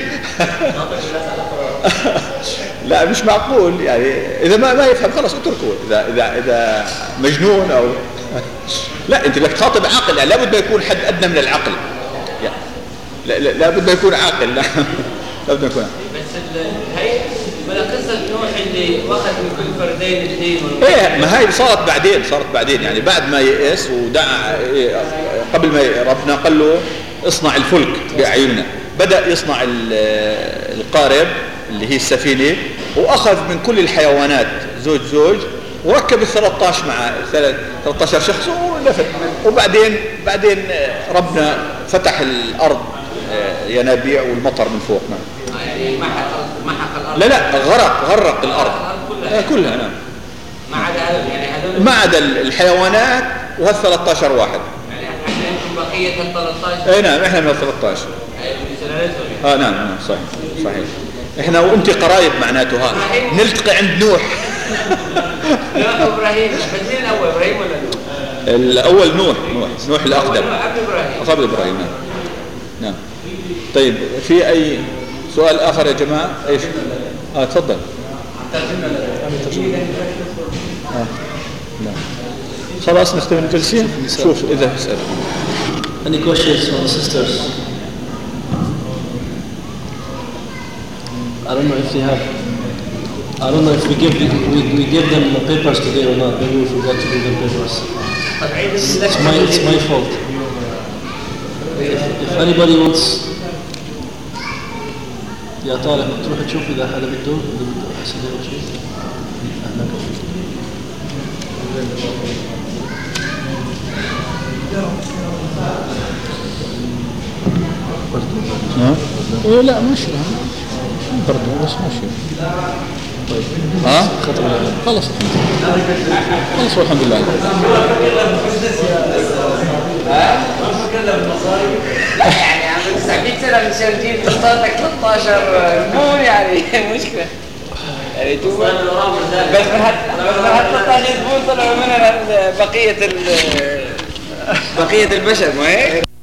لا مش معقول يعني إذا ما ما يفهم خلاص اتركه إذا إذا إذا مجنون أو لا أنت بدك تخاطب عاقل يعني لابد ما يكون حد أدنى من العقل يعني لا لا لابد ما يكون عاقل لا لابد ما يكون عاقل. بس هي ولا قصة نوح اللي واخذ من كل فردين اثنين ايه ما هاي صارت بعدين صارت بعدين يعني بعد ما يئس ودعا قبل ما ربنا قال له اصنع الفلك بأعيننا بدأ يصنع القارب اللي هي السفينة وأخذ من كل الحيوانات زوج زوج وركب ال ثلاثة عشر مع ثلاثة عشر شخص ولفت وبعدين بعدين ربنا فتح الأرض ينابيع والمطر من فوق يعني محق محق الأرض لا لا غرق غرق الأرض كلها كلها نعم ما عدا يعني هذول ما عدا الحيوانات وهال ثلاثة عشر واحد يعني احنا انتم بقية ال ثلاثة عشر اي نعم احنا من ال ثلاثة عشر اه نعم نعم صحيح صحيح احنا وانت قرايب معناته ها نلتقي عند نوح. نوح ابراهيم بس مين الاول ابراهيم ولا نوح؟ الأول نوح نوح نوح الأقدم قبل إبراهيم. نعم نعم. طيب في أي سؤال آخر يا جماعة؟ إيش؟ آه تفضل. آه. نعم. خلاص نختم الجلسة. شوف إذا اسأل. Any questions from the sisters? I don't know if they have. I don't know if we give we, we give them the papers today or not. Maybe we forgot to give them papers. It's my it's my fault. If, if anybody wants, يا طارق تروح تشوف إذا حدا بده إذا بده أحسن أو شيء. ها؟ إيه لا ماشي برضه بس ماشي. طيب ها؟ خلاص خلاص والحمد لله. لا يعني عم تسعين سنة من شرجين تصادق ثلاثة عشر مو يعني مشكلة. يعني تو بس من هاد بس من هاد ثلاثة عشر زبون طلعوا منها بقية ال بقية البشر ما هيك؟